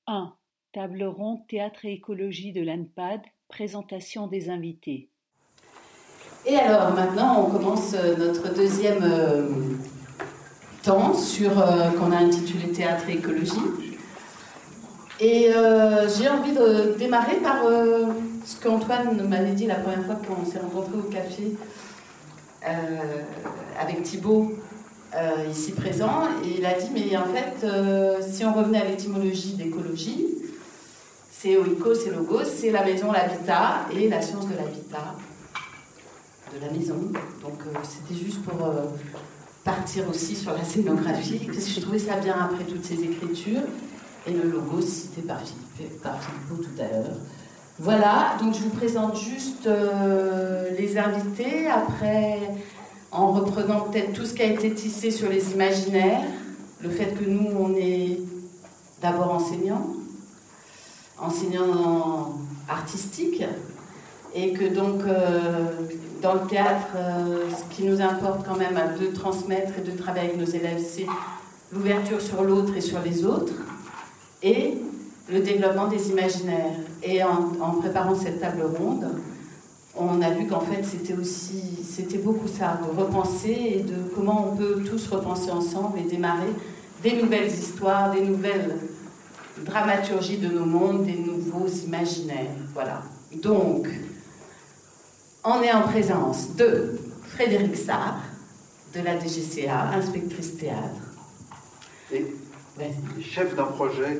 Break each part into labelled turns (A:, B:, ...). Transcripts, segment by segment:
A: 1. Table ronde Théâtre et écologie de l'ANPAD, présentation des invités.
B: Et alors maintenant on commence notre deuxième temps qu'on a intitulé Théâtre et écologie. Et j'ai envie de démarrer par ce qu'Antoine m'avait dit la première fois qu'on s'est rencontrés au café avec Thibaut ici présent. Et il a dit, mais en fait, si on revenait à l'étymologie d'écologie, c'est oikos, c'est logos, c'est la maison, l'habitat et la science de l'habitat, de la maison. Donc c'était juste pour partir aussi sur la scénographie, parce que je trouvais ça bien après toutes ces écritures. Et le logo cité par Philippot tout à l'heure. Voilà, donc je vous présente juste les invités, après en reprenant peut-être tout ce qui a été tissé sur les imaginaires, le fait que nous, on est d'abord enseignants artistiques, et que donc dans le théâtre, ce qui nous importe quand même de transmettre et de travailler avec nos élèves, c'est l'ouverture sur l'autre et sur les autres, et le développement des imaginaires. Et en préparant cette table ronde, on a vu qu'en fait c'était beaucoup ça, de repenser et de comment on peut tous repenser ensemble et démarrer des nouvelles histoires, des nouvelles dramaturgies de nos mondes, des nouveaux imaginaires. Voilà. Donc, on est en présence de Frédéric Sarr, de la DGCA, inspectrice théâtre.
C: Et chef d'un projet,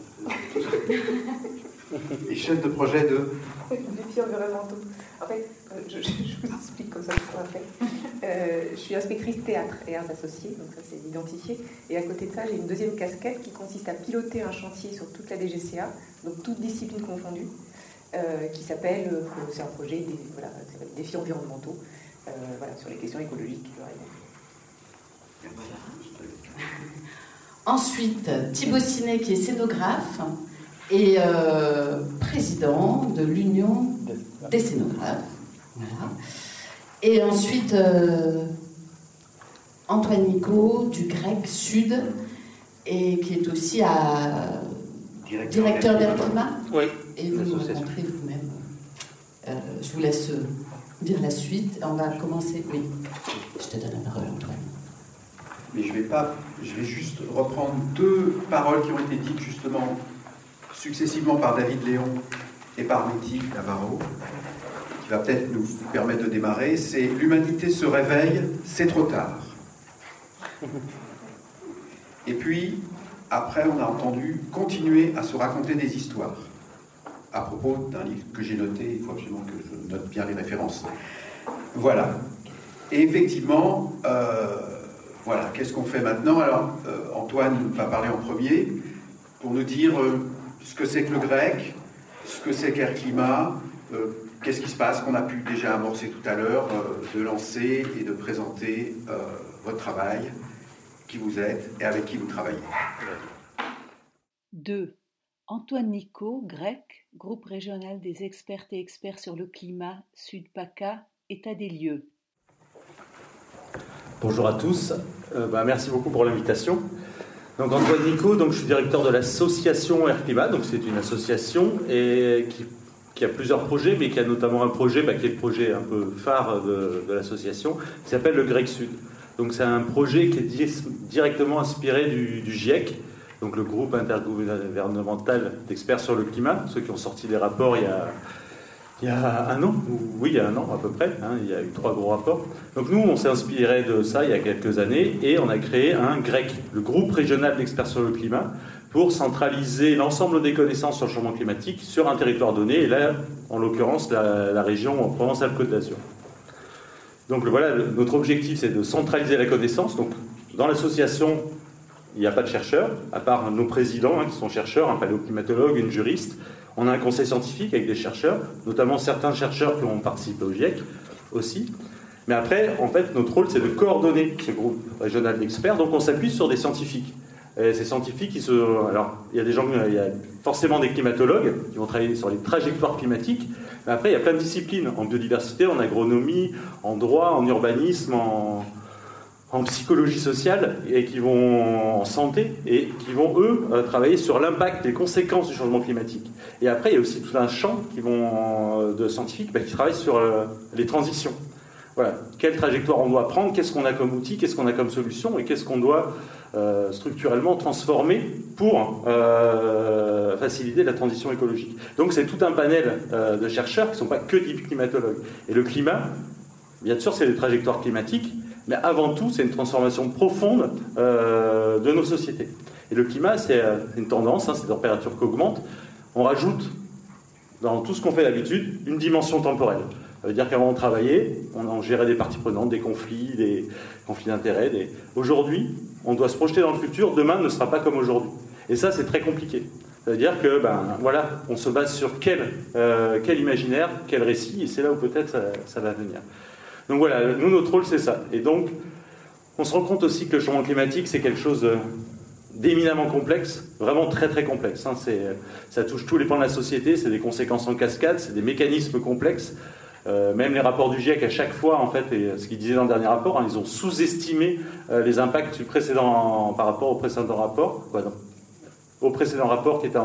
C: et chef de projet de...
D: Défis environnementaux. En fait, je vous explique comme ça ce sera fait. Je suis inspectrice théâtre et arts associés, donc ça c'est identifié. Et à côté de ça, j'ai une deuxième casquette qui consiste à piloter un chantier sur toute la DGCA, donc toutes disciplines confondues, qui s'appelle, c'est un projet, défis environnementaux, sur les questions écologiques.
B: Ensuite, Thibaut Sinet, qui est scénographe et président de l'Union des scénographes. Voilà. Et ensuite, Antoine Nicot, du Grec Sud, et qui est aussi directeur d'Air Climat.
C: Oui.
B: Et vous nous rencontrez vous-même. Je vous laisse dire la suite. On va commencer. Oui, je te donne la parole, Antoine.
C: Mais je vais juste reprendre deux paroles qui ont été dites justement successivement par David Léon et par Métis Navarro, qui va peut-être nous permettre de démarrer. C'est « L'humanité se réveille, c'est trop tard ». Et puis, après, on a entendu continuer à se raconter des histoires, à propos d'un livre que j'ai noté, il faut absolument que je note bien les références. Voilà. Et effectivement... Voilà, qu'est-ce qu'on fait maintenant? Alors, Antoine va parler en premier pour nous dire ce que c'est que le grec, ce que c'est qu'Air Climat, qu'est-ce qui se passe, qu'on a pu déjà amorcer tout à l'heure, de lancer et de présenter votre travail, qui vous êtes et avec qui vous travaillez.
A: 2. Antoine Nicot, grec, groupe régional des expertes et experts sur le climat, Sud-PACA, état des lieux.
E: Bonjour à tous, merci beaucoup pour l'invitation. Donc Antoine Nicot, je suis directeur de l'association Air Climat, donc c'est une association qui a plusieurs projets, mais qui a notamment un projet qui est le projet un peu phare de l'association, qui s'appelle le Grec Sud. Donc c'est un projet qui est directement inspiré du GIEC, donc le groupe intergouvernemental d'experts sur le climat, ceux qui ont sorti des rapports il y a un an, oui, il y a un an à peu près, il y a eu 3 gros rapports. Donc nous, on s'est inspiré de ça il y a quelques années et on a créé un GREC, le groupe régional d'experts sur le climat, pour centraliser l'ensemble des connaissances sur le changement climatique sur un territoire donné, et là, en l'occurrence, la région Provence-Alpes-Côte d'Azur. Donc voilà, notre objectif, c'est de centraliser la connaissance. Donc dans l'association, il n'y a pas de chercheurs, à part nos présidents qui sont chercheurs, un paléoclimatologue, une juriste. On a un conseil scientifique avec des chercheurs, notamment certains chercheurs qui ont participé au GIEC aussi. Mais après, en fait, notre rôle, c'est de coordonner ce groupe régional d'experts. Donc on s'appuie sur des scientifiques. Et ces scientifiques, alors, il y a forcément des climatologues qui vont travailler sur les trajectoires climatiques. Mais après, il y a plein de disciplines en biodiversité, en agronomie, en droit, en urbanisme, en psychologie sociale et qui vont en santé et qui vont, eux, travailler sur l'impact, les conséquences du changement climatique. Et après, il y a aussi tout un champ de scientifiques qui travaillent sur les transitions. Voilà, quelle trajectoire on doit prendre, qu'est-ce qu'on a comme outil, qu'est-ce qu'on a comme solution et qu'est-ce qu'on doit structurellement transformer pour faciliter la transition écologique. Donc c'est tout un panel de chercheurs qui ne sont pas que des climatologues. Et le climat, bien sûr, c'est des trajectoires climatiques, mais avant tout, c'est une transformation profonde de nos sociétés. Et le climat, c'est une tendance, c'est des températures qui augmentent. On rajoute, dans tout ce qu'on fait d'habitude, une dimension temporelle. Ça veut dire qu'avant, on travaillait, on gérait des parties prenantes, des conflits d'intérêts. Aujourd'hui, on doit se projeter dans le futur. Demain ne sera pas comme aujourd'hui. Et ça, c'est très compliqué. Ça veut dire que, voilà, on se base sur quel imaginaire, quel récit, et c'est là où peut-être ça va venir. Donc voilà, nous, notre rôle, c'est ça. Et donc, on se rend compte aussi que le changement climatique, c'est quelque chose d'éminemment complexe, vraiment très très complexe. Ça touche tous les pans de la société, c'est des conséquences en cascade, c'est des mécanismes complexes. Même les rapports du GIEC, à chaque fois, en fait, et ce qu'ils disaient dans le dernier rapport, ils ont sous-estimé les impacts du précédent par rapport au précédent rapport. Au précédent rapport qui était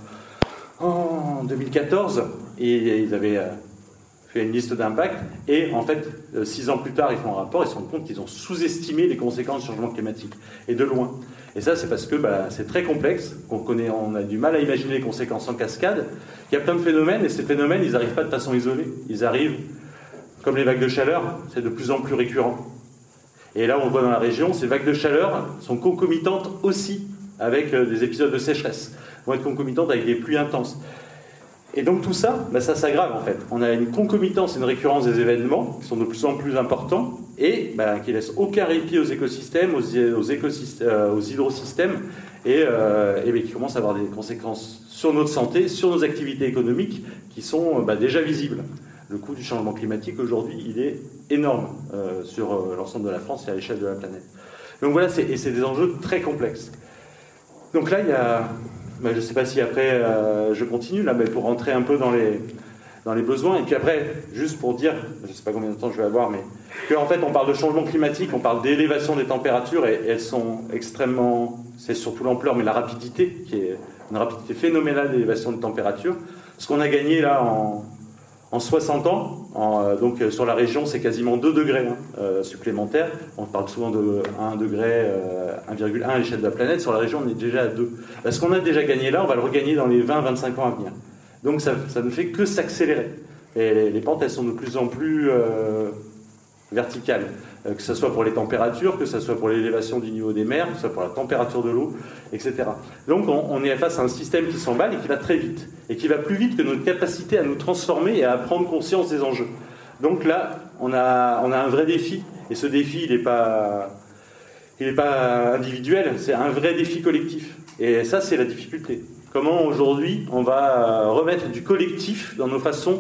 E: en 2014, et ils avaient fait une liste d'impacts, et en fait, 6 ans plus tard, ils font un rapport, ils se rendent compte qu'ils ont sous-estimé les conséquences du changement climatique, et de loin. Et ça, c'est parce que c'est très complexe, on a du mal à imaginer les conséquences en cascade. Il y a plein de phénomènes, et ces phénomènes, ils n'arrivent pas de façon isolée. Ils arrivent, comme les vagues de chaleur, c'est de plus en plus récurrent. Et là, on voit dans la région, ces vagues de chaleur sont concomitantes aussi avec des épisodes de sécheresse. Vont être concomitantes avec des pluies intenses. Et donc tout ça, ça s'aggrave en fait. On a une concomitance, une récurrence des événements qui sont de plus en plus importants et qui laissent aucun répit aux écosystèmes, aux hydrosystèmes et qui commencent à avoir des conséquences sur notre santé, sur nos activités économiques qui sont déjà visibles. Le coût du changement climatique aujourd'hui, il est énorme sur l'ensemble de la France et à l'échelle de la planète. Donc voilà, c'est des enjeux très complexes. Donc là, il y a... je ne sais pas si après je continue là, mais pour rentrer un peu dans les besoins. Et puis après, juste pour dire, je ne sais pas combien de temps je vais avoir, mais qu'en fait on parle de changement climatique, on parle d'élévation des températures et elles sont extrêmement, c'est surtout l'ampleur, mais la rapidité, qui est une rapidité phénoménale d'élévation des températures. Ce qu'on a gagné là en 60 ans, donc sur la région, c'est quasiment 2 degrés supplémentaires. On parle souvent de 1 degré, 1,1 à l'échelle de la planète. Sur la région, on est déjà à 2. Ce qu'on a déjà gagné là, on va le regagner dans les 20-25 ans à venir. Donc ça ne fait que s'accélérer. Et les pentes, elles sont de plus en plus verticales. Que ce soit pour les températures, que ce soit pour l'élévation du niveau des mers, que ce soit pour la température de l'eau, etc. Donc on est face à un système qui s'emballe et qui va très vite. Et qui va plus vite que notre capacité à nous transformer et à prendre conscience des enjeux. Donc là, on a un vrai défi. Et ce défi, il n'est pas individuel, c'est un vrai défi collectif. Et ça, c'est la difficulté. Comment aujourd'hui on va remettre du collectif dans nos façons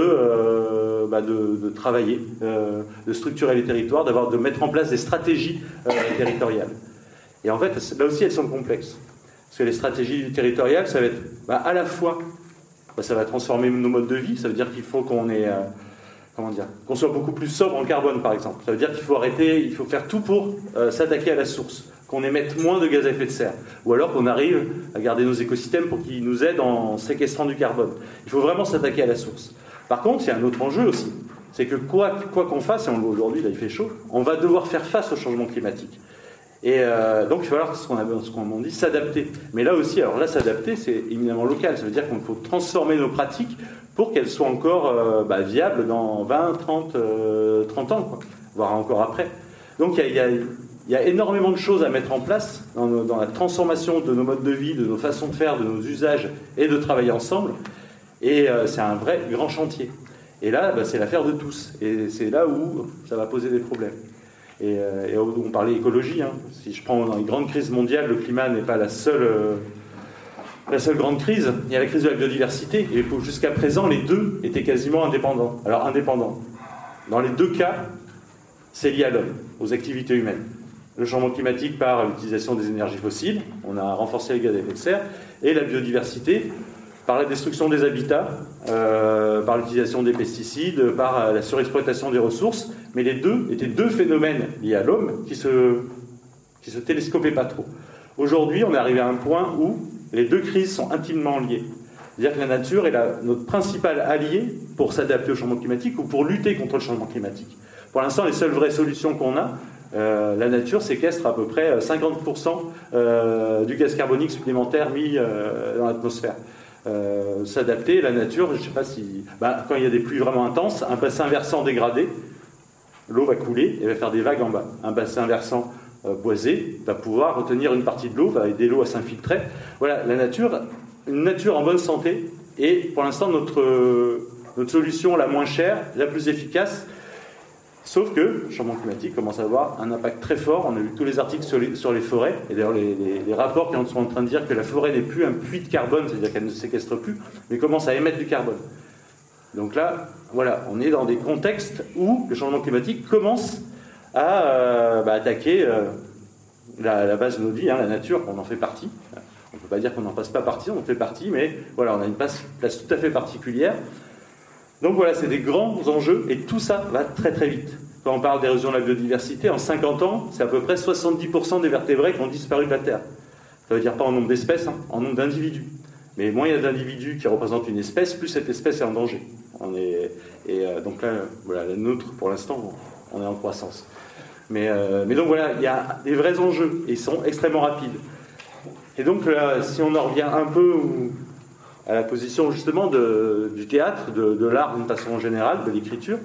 E: de travailler, de structurer les territoires, de mettre en place des stratégies territoriales. Et en fait, là aussi, elles sont complexes. Parce que les stratégies territoriales, ça va être à la fois, ça va transformer nos modes de vie, ça veut dire qu'il faut qu'on ait... qu'on soit beaucoup plus sobre en carbone, par exemple. Ça veut dire qu'il faut arrêter, il faut faire tout pour s'attaquer à la source, qu'on émette moins de gaz à effet de serre, ou alors qu'on arrive à garder nos écosystèmes pour qu'ils nous aident en séquestrant du carbone. Il faut vraiment s'attaquer à la source. Par contre, il y a un autre enjeu aussi, c'est que quoi qu'on fasse, et on le voit aujourd'hui, là il fait chaud, on va devoir faire face au changement climatique. Et donc il va falloir, ce qu'on dit, s'adapter. Mais là aussi, alors là, s'adapter, c'est éminemment local. Ça veut dire qu'il faut transformer nos pratiques pour qu'elles soient encore viables dans 20, 30 ans, quoi, voire encore après. Donc il y a énormément de choses à mettre en place dans la transformation de nos modes de vie, de nos façons de faire, de nos usages et de travailler ensemble. Et c'est un vrai grand chantier. Et là, c'est l'affaire de tous. Et c'est là où ça va poser des problèmes. Et on parlait écologie. Si je prends dans les grandes crises mondiales, le climat n'est pas la seule grande crise. Il y a la crise de la biodiversité. Et jusqu'à présent, les deux étaient quasiment indépendants. Alors indépendants. Dans les deux cas, c'est lié à l'homme, aux activités humaines. Le changement climatique par l'utilisation des énergies fossiles. On a renforcé les gaz à effet de serre. Et la biodiversité par la destruction des habitats, par l'utilisation des pesticides, par la surexploitation des ressources, mais les deux étaient deux phénomènes liés à l'homme qui se télescopaient pas trop. Aujourd'hui, on est arrivé à un point où les deux crises sont intimement liées. C'est-à-dire que la nature est notre principal allié pour s'adapter au changement climatique ou pour lutter contre le changement climatique. Pour l'instant, les seules vraies solutions qu'on a, la nature séquestre à peu près 50% du gaz carbonique supplémentaire mis dans l'atmosphère. S'adapter, la nature, je ne sais pas si... quand il y a des pluies vraiment intenses, un bassin versant dégradé, l'eau va couler et va faire des vagues en bas. Un bassin versant boisé va pouvoir retenir une partie de l'eau, va aider l'eau à s'infiltrer. Voilà, la nature, une nature en bonne santé, est pour l'instant notre solution la moins chère, la plus efficace. Sauf que le changement climatique commence à avoir un impact très fort. On a vu tous les articles sur les forêts, et d'ailleurs les rapports qui sont en train de dire que la forêt n'est plus un puits de carbone, c'est-à-dire qu'elle ne séquestre plus, mais commence à émettre du carbone. Donc là, voilà, on est dans des contextes où le changement climatique commence à attaquer la base de notre vie, la nature, on en fait partie. On ne peut pas dire qu'on n'en fasse pas partie, on en fait partie, mais voilà, on a une place tout à fait particulière. Donc voilà, c'est des grands enjeux, et tout ça va très très vite. Quand on parle d'érosion de la biodiversité, en 50 ans, c'est à peu près 70% des vertébrés qui ont disparu de la Terre. Ça veut dire pas en nombre d'espèces, en nombre d'individus. Mais moins il y a d'individus qui représentent une espèce, plus cette espèce est en danger. Donc là, voilà, la nôtre, pour l'instant, on est en croissance. Mais donc voilà, il y a des vrais enjeux, et ils sont extrêmement rapides. Et donc là, si on en revient un peu à la position justement du théâtre, de l'art d'une façon générale, de l'écriture,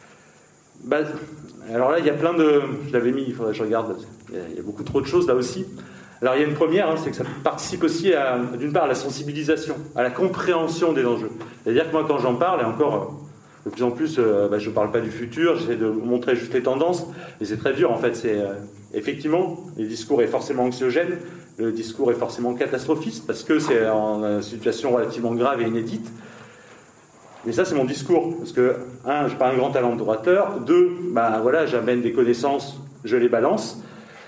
E: alors là, il y a plein de... Je l'avais mis, il faudrait que je regarde, il y a beaucoup trop de choses là aussi. Alors il y a une première, c'est que ça participe aussi d'une part à la sensibilisation, à la compréhension des enjeux. C'est-à-dire que moi, quand j'en parle, et encore de plus en plus, je ne parle pas du futur, j'essaie de vous montrer juste les tendances, et c'est très dur en fait. Effectivement, le discours est forcément anxiogène, le discours est forcément catastrophiste, parce que c'est en situation relativement grave et inédite. Mais ça, c'est mon discours, parce que, un, je n'ai pas un grand talent d'orateur, deux, voilà, j'amène des connaissances, je les balance.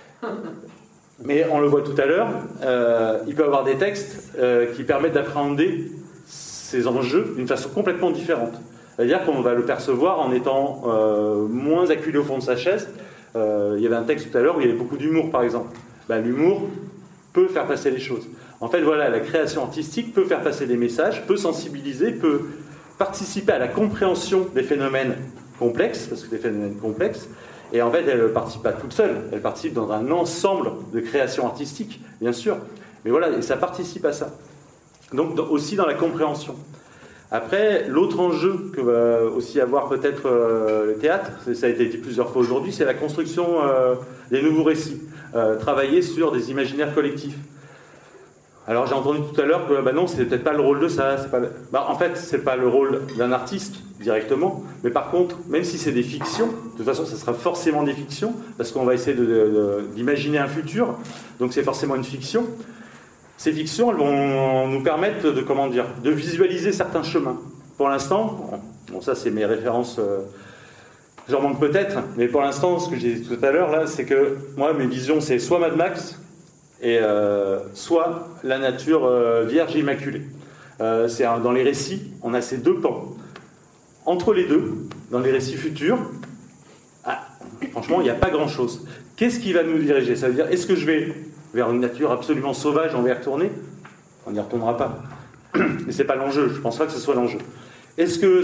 E: Mais on le voit tout à l'heure, il peut y avoir des textes qui permettent d'appréhender ces enjeux d'une façon complètement différente. C'est-à-dire qu'on va le percevoir en étant moins acculé au fond de sa chaise. Il y avait un texte tout à l'heure où il y avait beaucoup d'humour, par exemple. L'humour peut faire passer les choses. En fait, voilà, la création artistique peut faire passer des messages, peut sensibiliser, peut participer à la compréhension des phénomènes complexes, parce que des phénomènes complexes, et en fait, elle ne participe pas toute seule, elle participe dans un ensemble de créations artistiques, bien sûr, mais voilà, et ça participe à ça. Donc, aussi dans la compréhension. Après, l'autre enjeu que va aussi avoir peut-être le théâtre, ça a été dit plusieurs fois aujourd'hui, c'est la construction des nouveaux récits, travailler sur des imaginaires collectifs. Alors j'ai entendu tout à l'heure que non, c'est peut-être pas le rôle de ça. En fait, c'est pas le rôle d'un artiste directement, mais par contre, même si c'est des fictions, de toute façon, ça sera forcément des fictions, parce qu'on va essayer d'imaginer un futur, donc c'est forcément une fiction. Ces fictions, elles vont nous permettre de visualiser certains chemins. Pour l'instant, ça c'est mes références, j'en manque peut-être, mais pour l'instant, ce que j'ai dit tout à l'heure, là, c'est que moi, mes visions, c'est soit Mad Max, et soit la nature vierge immaculée. Dans les récits, on a ces deux pans. Entre les deux, dans les récits futurs, franchement, il n'y a pas grand-chose. Qu'est-ce qui va nous diriger? Ça veut dire, est-ce que je vais vers une nature absolument sauvage, on va y retourner? On n'y retournera pas. Mais ce n'est pas l'enjeu, je ne pense pas que ce soit l'enjeu. Est-ce que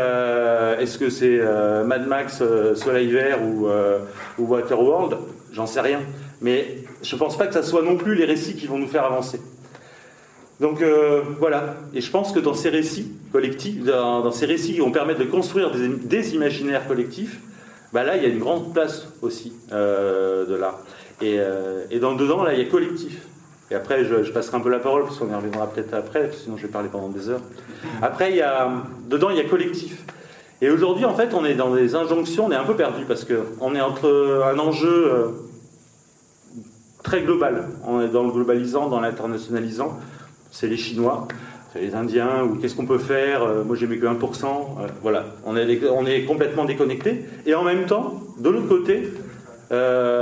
E: c'est Mad Max, Soleil Vert ou Waterworld? J'en sais rien. Mais je ne pense pas que ça soit non plus les récits qui vont nous faire avancer. Donc voilà. Et je pense que dans ces récits collectifs, dans ces récits qui vont permettre de construire des imaginaires collectifs, là, il y a une grande place aussi de l'art. Et dedans, là, il y a collectif. Et après, je passerai un peu la parole, parce qu'on y reviendra peut-être après, sinon je vais parler pendant des heures. Après, dedans, il y a collectif. Et aujourd'hui, en fait, on est dans des injonctions, on est un peu perdu, parce qu'on est entre un enjeu très global. On est dans le globalisant, dans l'internationalisant. C'est les Chinois, c'est les Indiens, ou qu'est-ce qu'on peut faire? Moi, j'ai mis que 1%. Voilà, on est complètement déconnecté. Et en même temps, de l'autre côté,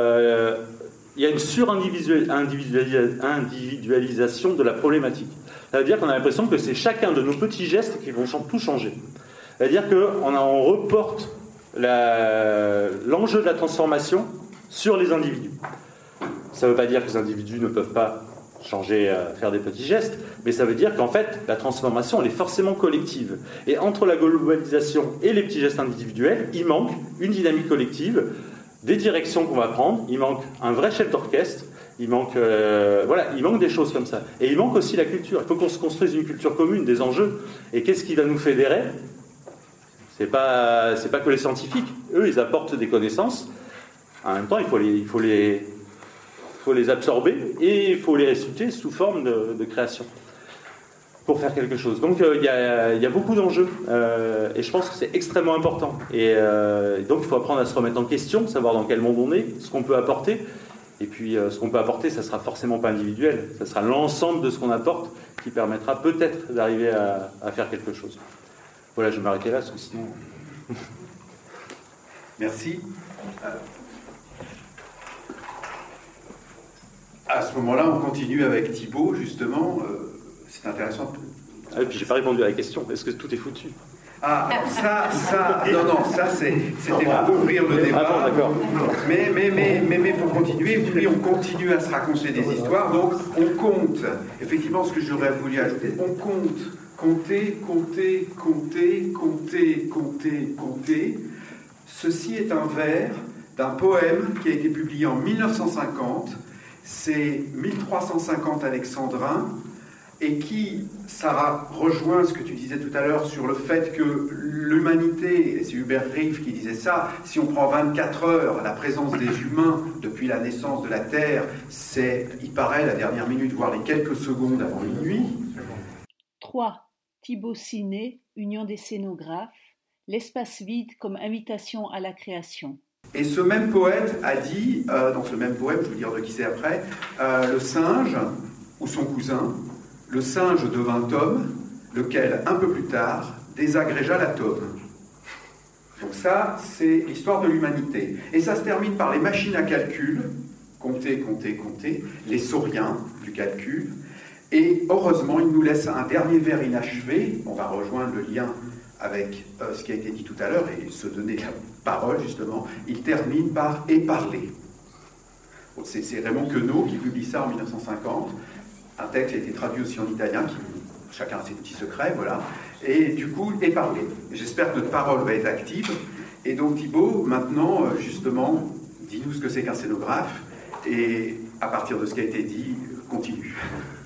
E: il y a une surindividualisation de la problématique. Ça veut dire qu'on a l'impression que c'est chacun de nos petits gestes qui vont tout changer. C'est-à-dire qu'on reporte l'enjeu de la transformation sur les individus. Ça ne veut pas dire que les individus ne peuvent pas changer, faire des petits gestes, mais ça veut dire qu'en fait, la transformation, elle est forcément collective. Et entre la globalisation et les petits gestes individuels, il manque une dynamique collective, des directions qu'on va prendre, il manque un vrai chef d'orchestre, il manque des choses comme ça. Et il manque aussi la culture. Il faut qu'on se construise une culture commune, des enjeux. Et qu'est-ce qui va nous fédérer ? C'est pas que les scientifiques. Eux, ils apportent des connaissances. En même temps, il faut les absorber et il faut les ressusciter sous forme de création pour faire quelque chose. Donc il y a beaucoup d'enjeux et je pense que c'est extrêmement important. Et donc il faut apprendre à se remettre en question, savoir dans quel monde on est, ce qu'on peut apporter. Et puis ce qu'on peut apporter, ça ne sera forcément pas individuel, ça sera l'ensemble de ce qu'on apporte qui permettra peut-être d'arriver à faire quelque chose. Voilà, je vais m'arrêter là, parce que sinon...
C: Merci. À ce moment-là, on continue avec Thibaut, justement. C'est intéressant.
E: Ah, et puis, j'ai pas répondu à la question. Est-ce que tout est foutu ?
C: Ah, ça, c'était pour ouvrir le débat.
E: Ah bon, d'accord.
C: Mais pour continuer, oui, on continue à se raconter des histoires. Donc, on compte. Effectivement, ce que j'aurais voulu ajouter, on compte. Compter. Ceci est un vers d'un poème qui a été publié en 1950. C'est 1350 alexandrins, et qui, Sarah, rejoint ce que tu disais tout à l'heure sur le fait que l'humanité, et c'est Hubert Reeves qui disait ça, si on prend 24 heures, la présence des humains depuis la naissance de la Terre, c'est, il paraît, la dernière minute, voire les quelques secondes avant minuit.
A: 3. Thibaut Ciné, Union des scénographes, l'espace vide comme invitation à la création.
C: Et ce même poète a dit, dans ce même poème, je vais vous dire de qui c'est après, le singe, ou son cousin, le singe devint homme, lequel, un peu plus tard, désagrégea l'atome. Donc ça, c'est l'histoire de l'humanité. Et ça se termine par les machines à calcul, compter, les sauriens du calcul, et heureusement, il nous laisse un dernier vers inachevé. On va rejoindre le lien avec ce qui a été dit tout à l'heure et se donner la parole, justement. Il termine par « et parler ». C'est Raymond Queneau qui publie ça en 1950. Un texte a été traduit aussi en italien, chacun a ses petits secrets, voilà. Et du coup, « et parler ». J'espère que notre parole va être active. Et donc Thibaut, maintenant, justement, dis-nous ce que c'est qu'un scénographe. Et à partir de ce qui a été dit, continue.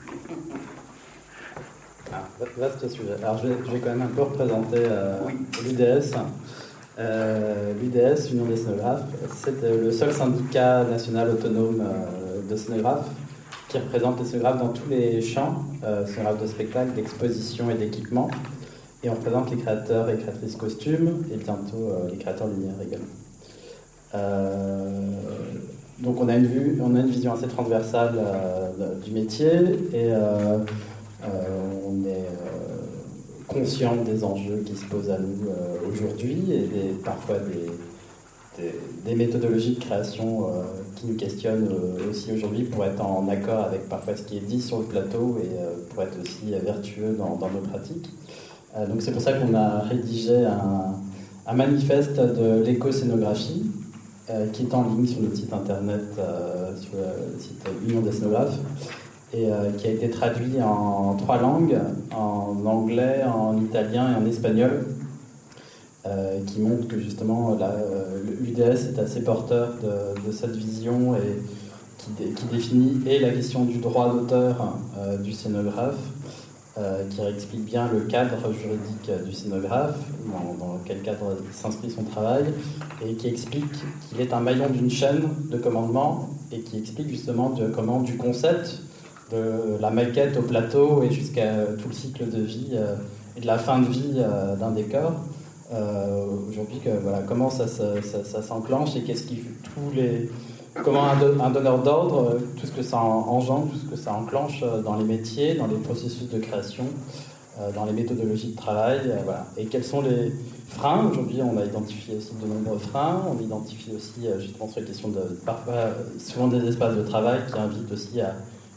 F: Vaste sujet. Alors je vais quand même un peu représenter l'UDS. L'UDS, Union des scénographes, c'est le seul syndicat national autonome de scénographes qui représente les scénographes dans tous les champs, scénographes de spectacle, d'exposition et d'équipement. Et on représente les créateurs et créatrices costumes et bientôt les créateurs lumière également. Donc on a une vision assez transversale du métier et on est conscient des enjeux qui se posent à nous aujourd'hui et parfois des méthodologies de création qui nous questionnent aussi aujourd'hui pour être en accord avec parfois ce qui est dit sur le plateau et pour être aussi vertueux dans nos pratiques. Donc c'est pour ça qu'on a rédigé un manifeste de l'éco-scénographie qui est en ligne sur notre site internet, sur le site Union des scénographes, et qui a été traduit en 3 langues, en anglais, en italien et en espagnol, qui montre que justement l'UDS est assez porteur de cette vision et qui définit et la question du droit d'auteur du scénographe, qui explique bien le cadre juridique du scénographe, dans quel cadre s'inscrit son travail, et qui explique qu'il est un maillon d'une chaîne de commandement, et qui explique justement comment du concept, de la maquette au plateau et jusqu'à tout le cycle de vie et de la fin de vie d'un décor. Aujourd'hui, comment ça s'enclenche et qu'est-ce qui comment un donneur d'ordre, tout ce que ça engendre, tout ce que ça enclenche dans les métiers, dans les processus de création, dans les méthodologies de travail, voilà. Et quels sont les freins? Aujourd'hui, on a identifié aussi de nombreux freins. On identifie aussi justement sur la question de parfois souvent des espaces de travail qui invitent aussi à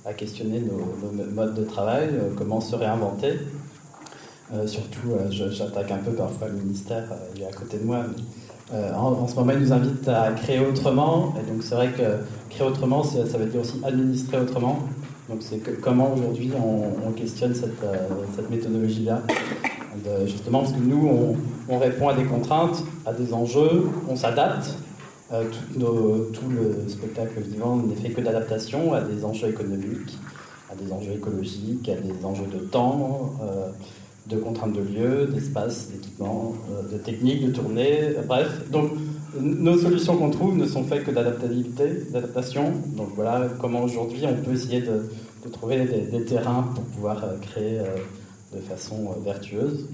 F: à questionner nos modes de travail, comment se réinventer. Surtout, j'attaque un peu parfois le ministère, il est à côté de moi. En ce moment, il nous invite à créer autrement. Et donc, c'est vrai que créer autrement, ça veut dire aussi administrer autrement. Donc, c'est comment aujourd'hui on questionne cette méthodologie-là. Justement, parce que nous, on répond à des contraintes, à des enjeux, on s'adapte. Tout le spectacle vivant n'est fait que d'adaptation à des enjeux économiques, à des enjeux écologiques, à des enjeux de temps, de contraintes de lieu, d'espace, d'équipement, de technique, de tournée, bref. Donc, nos solutions qu'on trouve ne sont faites que d'adaptabilité, d'adaptation. Donc voilà comment aujourd'hui on peut essayer de trouver des terrains pour pouvoir créer de façon vertueuse.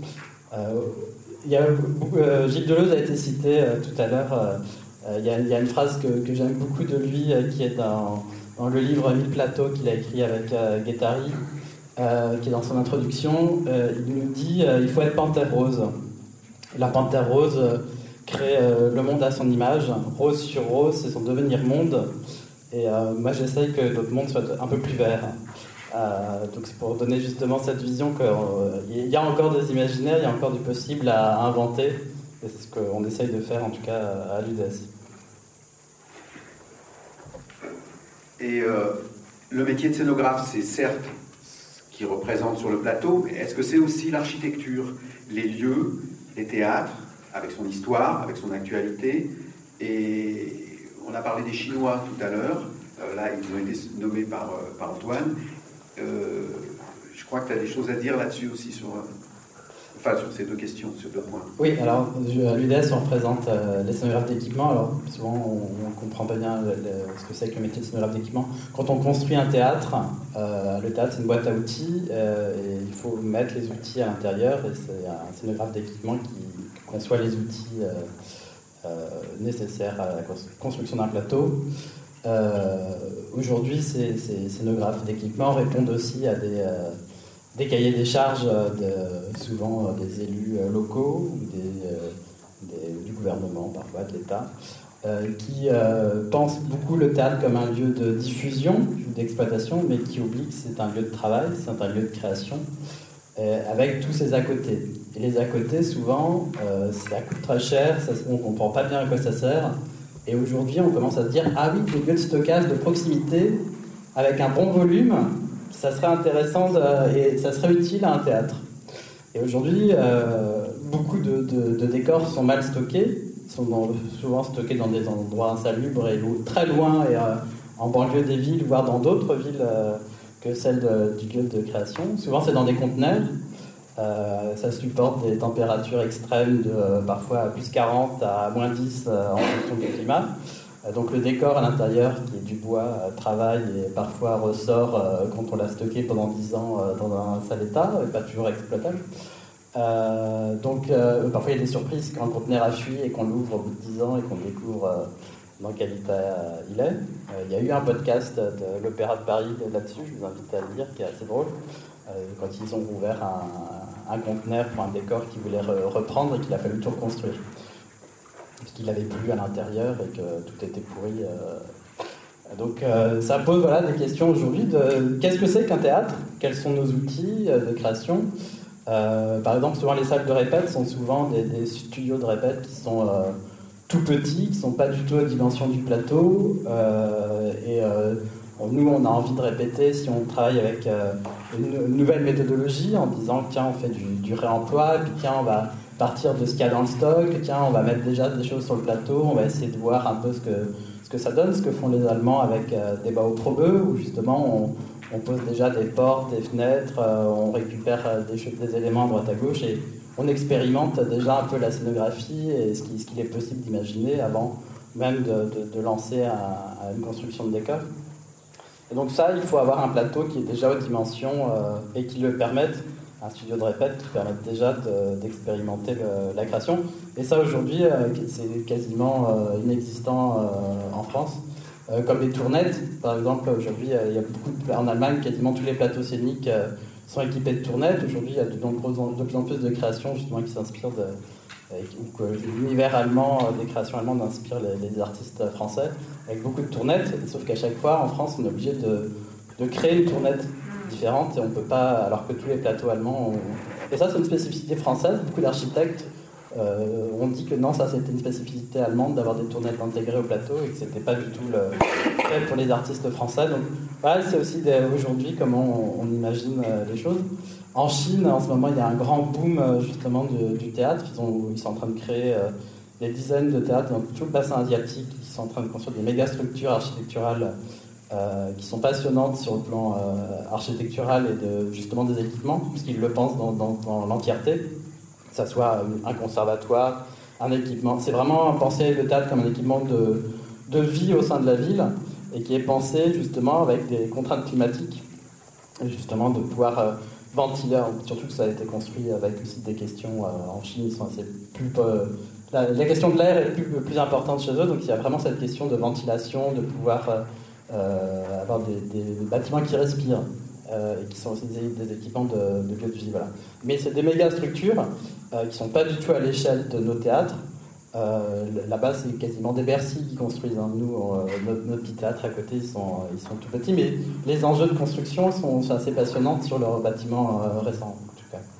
F: Gilles Deleuze a été cité tout à l'heure. Il y a une phrase que j'aime beaucoup de lui qui est dans le livre 1000 plateaux qu'il a écrit avec Guattari. Qui est dans son introduction, il nous dit il faut être panthère rose. La panthère rose crée le monde à son image, rose sur rose, c'est son devenir monde. Et moi j'essaye que notre monde soit un peu plus vert. Donc c'est pour donner justement cette vision qu'il y a encore des imaginaires, il y a encore du possible à inventer. Et c'est ce qu'on essaye de faire en tout cas à l'UDES.
C: Et le métier de scénographe, c'est certes qui représente sur le plateau, mais est-ce que c'est aussi l'architecture, les lieux, les théâtres, avec son histoire, avec son actualité? Et on a parlé des Chinois tout à l'heure, là ils ont été nommés par Antoine. Je crois que tu as des choses à dire là-dessus aussi, sur ces deux questions, sur deux points.
F: Oui, alors à l'UDES on représente les scénographes d'équipement. Alors souvent on ne comprend pas bien ce que c'est que le métier de scénographe d'équipement. Quand on construit un théâtre, le théâtre c'est une boîte à outils et il faut mettre les outils à l'intérieur et c'est un scénographe d'équipement qui conçoit les outils nécessaires à la construction d'un plateau. Aujourd'hui ces scénographes d'équipement répondent aussi à des cahiers des charges souvent des élus locaux, du gouvernement, parfois de l'État, qui pensent beaucoup le théâtre comme un lieu de diffusion, d'exploitation, mais qui oublient que c'est un lieu de travail, c'est un lieu de création, avec tous ses à côté. Et les à côté, souvent, ça coûte très cher, on ne comprend pas bien à quoi ça sert. Et aujourd'hui, on commence à se dire, ah oui, des lieux de stockage de proximité, avec un bon volume, ça serait intéressant et ça serait utile à un théâtre. Et aujourd'hui, beaucoup de décors sont mal stockés, sont souvent stockés dans des endroits insalubres et très loin, et en banlieue des villes, voire dans d'autres villes que celles du lieu de création. Souvent, c'est dans des conteneurs. Ça supporte des températures extrêmes de parfois à plus 40 à moins 10 en fonction du climat. Donc le décor à l'intérieur, qui est du bois, travaille et parfois ressort quand on l'a stocké pendant 10 ans dans un sale état, et pas toujours exploitable. Donc parfois il y a des surprises quand le conteneur a fui et qu'on l'ouvre au bout de 10 ans et qu'on découvre dans quel état il est. Il y a eu un podcast de l'Opéra de Paris là-dessus, je vous invite à le lire, qui est assez drôle. Quand ils ont ouvert un conteneur pour un décor qu'ils voulaient reprendre et qu'il a fallu tout reconstruire. Parce qu'il n'avait plus à l'intérieur et que tout était pourri. Donc ça pose des questions aujourd'hui de qu'est-ce que c'est qu'un théâtre? Quels sont nos outils de création? Par exemple, souvent les salles de répète sont souvent des studios de répète qui sont tout petits, qui ne sont pas du tout à dimension du plateau. Nous, on a envie de répéter si on travaille avec une nouvelle méthodologie en disant tiens, on fait du réemploi, puis tiens, on va partir de ce qu'il y a dans le stock, tiens, on va mettre déjà des choses sur le plateau, on va essayer de voir un peu ce que ça donne, ce que font les Allemands avec des Bauprobe, où justement on pose déjà des portes, des fenêtres, on récupère des éléments à droite à gauche et on expérimente déjà un peu la scénographie et ce qu'il est possible d'imaginer avant même de lancer à une construction de décor. Et donc ça, il faut avoir un plateau qui est déjà haute dimension et qui le permette, un studio de répète qui permette déjà d'expérimenter la création. Et ça, aujourd'hui, c'est quasiment inexistant en France. Comme les tournettes, par exemple, aujourd'hui, il y a en Allemagne, quasiment tous les plateaux scéniques sont équipés de tournettes. Aujourd'hui, il y a de plus en plus de créations justement qui s'inspirent l'univers allemand, des créations allemandes inspirent les artistes français, avec beaucoup de tournettes, sauf qu'à chaque fois, en France, on est obligé de de créer une tournette différente, et on peut pas, alors que tous les plateaux allemands et ça c'est une spécificité française. Beaucoup d'architectes ont dit que non, ça c'était une spécificité allemande d'avoir des tournettes intégrées au plateau et que c'était pas du tout fait pour les artistes français. Donc voilà, c'est aussi aujourd'hui comment on imagine les choses. En Chine, en ce moment, il y a un grand boom justement du théâtre. Ils sont en train de créer des dizaines de théâtres dans tout le bassin asiatique. Ils sont en train de construire des méga structures architecturales qui sont passionnantes sur le plan architectural et justement des équipements, puisqu'ils le pensent dans l'entièreté, que ça soit un conservatoire, un équipement. C'est vraiment penser le théâtre comme un équipement de vie au sein de la ville, et qui est pensé justement avec des contraintes climatiques, et justement de pouvoir ventiler, surtout que ça a été construit avec aussi des questions en Chine, ils sont assez la question de l'air est plus importante chez eux, donc il y a vraiment cette question de ventilation, de pouvoir avoir des bâtiments qui respirent et qui sont aussi des équipements de lieu de vie. Voilà. Mais c'est des méga structures qui ne sont pas du tout à l'échelle de nos théâtres. Là-bas, c'est quasiment des Bercy qui construisent. Hein. Nous, notre petit théâtre à côté, ils sont tout petits, mais les enjeux de construction sont assez passionnants sur leurs bâtiments récents, en tout cas.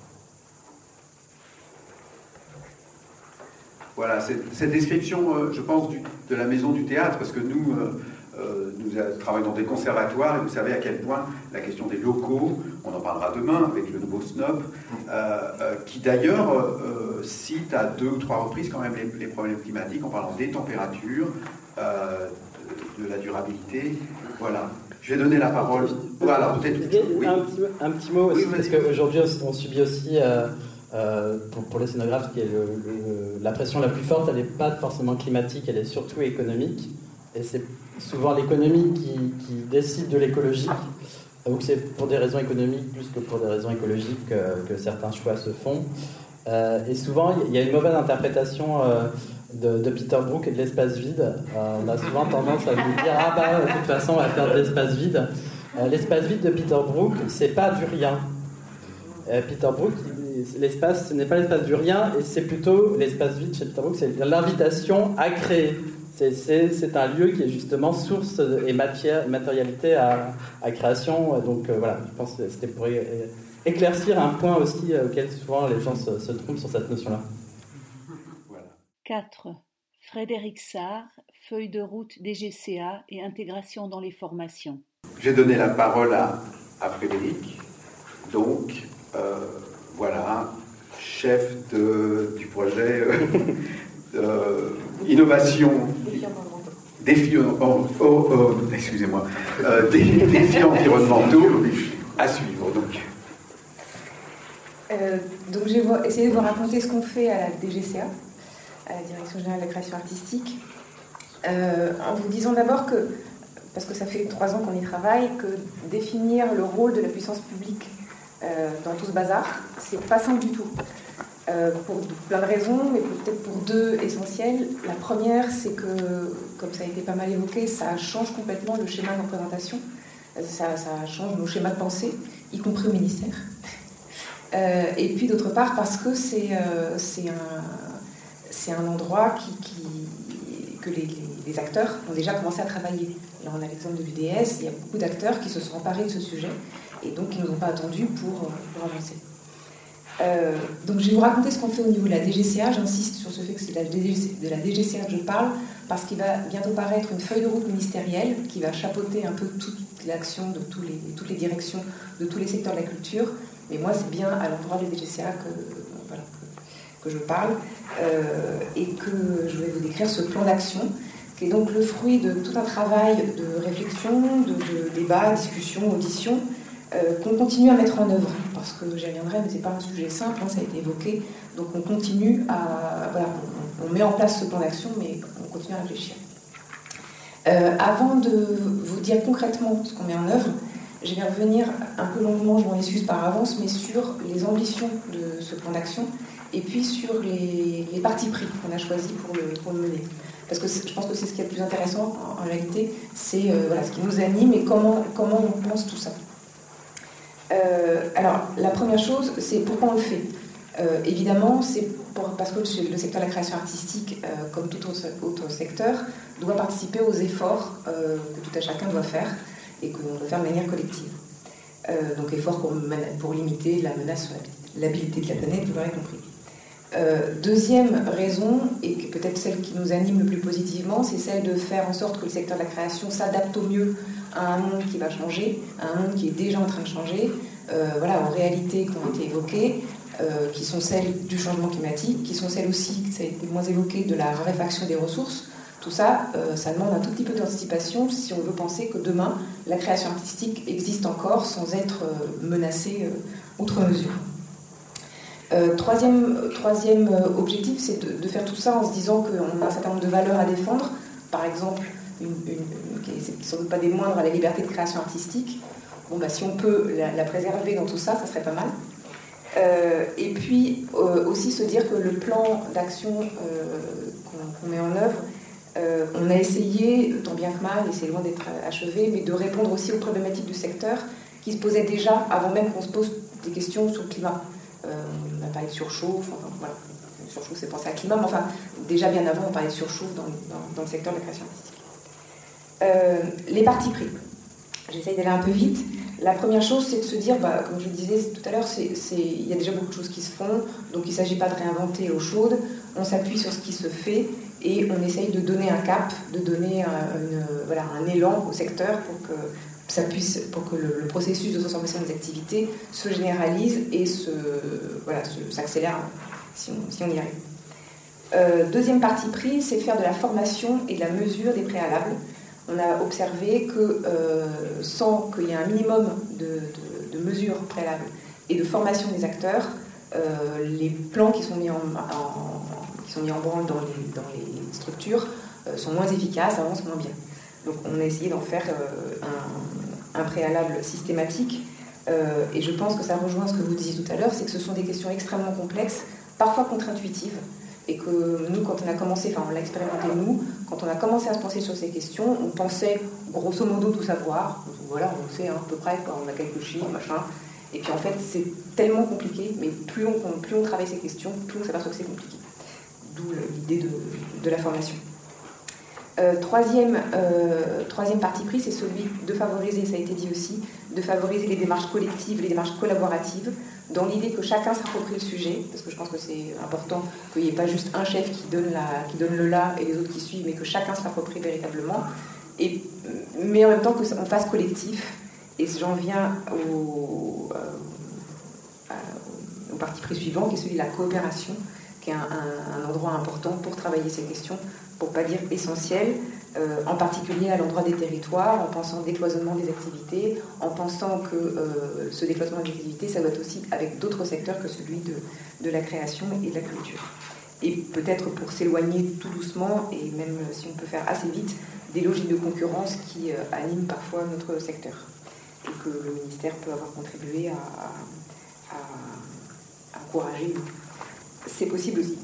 C: Voilà, cette description, je pense, de la maison du théâtre, parce que nous travaillons dans des conservatoires, et vous savez à quel point la question des locaux, on en parlera demain avec le nouveau SNOP, qui d'ailleurs cite à 2 ou 3 reprises quand même les problèmes climatiques en parlant des températures, de la durabilité. Voilà. Je vais donner la parole. Voilà, peut-être. Oui.
F: Un petit mot aussi, oui, parce qu'aujourd'hui on subit aussi, pour les scénographes, la pression la plus forte, elle n'est pas forcément climatique, elle est surtout économique. Et c'est souvent l'économie qui décide de l'écologique, donc c'est pour des raisons économiques plus que pour des raisons écologiques que certains choix se font. Et souvent, il y a une mauvaise interprétation de Peter Brook et de l'espace vide. On a souvent tendance à vous dire de toute façon, on va faire de l'espace vide. L'espace vide de Peter Brook, c'est pas du rien. Peter Brook, l'espace, ce n'est pas l'espace du rien, et c'est plutôt l'espace vide chez Peter Brook, c'est l'invitation à créer. C'est un lieu qui est justement source et matérialité à création. Donc voilà, je pense que c'était pour éclaircir un point aussi auquel souvent les gens se trompent sur cette notion-là.
A: Voilà. 4. Frédéric Sarr, feuille de route DGCA et intégration dans les formations.
C: J'ai donné la parole à Frédéric, donc voilà, chef du projet innovation, défis environnementaux à suivre.
D: Donc je vais essayer de vous raconter ce qu'on fait à la DGCA, à la Direction Générale de la Création Artistique, en vous disant d'abord que, parce que ça fait 3 ans qu'on y travaille, que définir le rôle de la puissance publique dans tout ce bazar, c'est pas simple du tout. Pour plein de raisons, mais peut-être pour 2 essentielles. La première, c'est que, comme ça a été pas mal évoqué, ça change complètement le schéma de représentation, ça change nos schémas de pensée, y compris au ministère. Et puis d'autre part, parce que c'est un endroit que les acteurs ont déjà commencé à travailler. Là, on a l'exemple de l'UDS, il y a beaucoup d'acteurs qui se sont emparés de ce sujet et donc qui ne nous ont pas attendus pour avancer. Donc je vais vous raconter ce qu'on fait au niveau de la DGCA. J'insiste sur ce fait que c'est de la DGCA que je parle, parce qu'il va bientôt paraître une feuille de route ministérielle qui va chapeauter un peu toute l'action de toutes les directions de tous les secteurs de la culture. Mais moi, c'est bien à l'endroit de la DGCA que je parle et que je vais vous décrire ce plan d'action, qui est donc le fruit de tout un travail de réflexion, de débat, discussion, audition, qu'on continue à mettre en œuvre, parce que j'y reviendrai, mais c'est pas un sujet simple, ça a été évoqué, donc on continue on met en place ce plan d'action, mais on continue à réfléchir. Avant de vous dire concrètement ce qu'on met en œuvre, je vais revenir un peu longuement, je m'en excuse par avance, mais sur les ambitions de ce plan d'action, et puis sur les partis pris qu'on a choisis pour le mener. Parce que je pense que c'est ce qui est le plus intéressant en réalité, c'est ce qui nous anime et comment on pense tout ça. Alors, la première chose, c'est pourquoi on le fait. Évidemment, c'est parce que le secteur de la création artistique, comme tout autre secteur, doit participer aux efforts que tout à chacun doit faire. et qu'on doit faire de manière collective. Donc effort pour limiter la menace sur l'habilité de la planète, vous l'aurez compris. Deuxième raison, et peut-être celle qui nous anime le plus positivement, c'est celle de faire en sorte que le secteur de la création s'adapte au mieux à un monde qui va changer, à un monde qui est déjà en train de changer, aux réalités qui ont été évoquées, qui sont celles du changement climatique, qui sont celles aussi, ça a été moins évoqué, de la raréfaction des ressources. Tout ça, ça demande un tout petit peu d'anticipation si on veut penser que demain, la création artistique existe encore sans être menacée outre mesure. Troisième objectif, c'est de faire tout ça en se disant qu'on a un certain nombre de valeurs à défendre. Par exemple, qui ne sont pas des moindres, à la liberté de création artistique. Si on peut la préserver dans tout ça, ça serait pas mal. Et puis aussi se dire que le plan d'action qu'on met en œuvre, on a essayé, tant bien que mal, et c'est loin d'être achevé, mais de répondre aussi aux problématiques du secteur qui se posaient déjà avant même qu'on se pose des questions sur le climat. On a parlé de surchauffe, surchauffe c'est penser à climat, mais déjà bien avant on parlait de surchauffe dans le secteur de la création artistique. Les partis pris. J'essaye d'aller un peu vite. La première chose, c'est de se dire, comme je le disais tout à l'heure, il y a déjà beaucoup de choses qui se font, donc il ne s'agit pas de réinventer l'eau chaude, on s'appuie sur ce qui se fait et on essaye de donner un cap, de donner un élan au secteur pour que le processus de transformation des activités se généralise et s'accélère si on y arrive. Deuxième parti pris, c'est faire de la formation et de la mesure des préalables. On a observé que sans qu'il y ait un minimum de mesures préalables et de formation des acteurs, les plans qui sont mis en branle dans les structures sont moins efficaces, avancent moins bien. Donc on a essayé d'en faire un préalable systématique et je pense que ça rejoint ce que vous disiez tout à l'heure, c'est que ce sont des questions extrêmement complexes, parfois contre-intuitives, et que nous, quand on a commencé, on l'a expérimenté nous, quand on a commencé à se pencher sur ces questions, on pensait grosso modo tout savoir, voilà, on sait à peu près, on a quelques chiffres, machin, et puis en fait c'est tellement compliqué, mais plus on travaille ces questions, plus on s'aperçoit que c'est compliqué. D'où l'idée de la formation. Troisième parti pris, c'est celui de favoriser, ça a été dit aussi, de favoriser les démarches collectives, les démarches collaboratives, dans l'idée que chacun s'approprie le sujet, parce que je pense que c'est important qu'il n'y ait pas juste un chef qui donne le là et les autres qui suivent, mais que chacun se l'approprie véritablement, mais en même temps qu'on fasse collectif. Et j'en viens au parti pris suivant, qui est celui de la coopération, qui est un endroit important pour travailler ces questions, pour ne pas dire essentiel, en particulier à l'endroit des territoires, en pensant au décloisonnement des activités, en pensant que ce décloisonnement des activités, ça doit être aussi avec d'autres secteurs que celui de la création et de la culture. Et peut-être pour s'éloigner tout doucement, et même si on peut faire assez vite, des logiques de concurrence qui animent parfois notre secteur, et que le ministère peut avoir contribué à encourager. C'est possible aussi.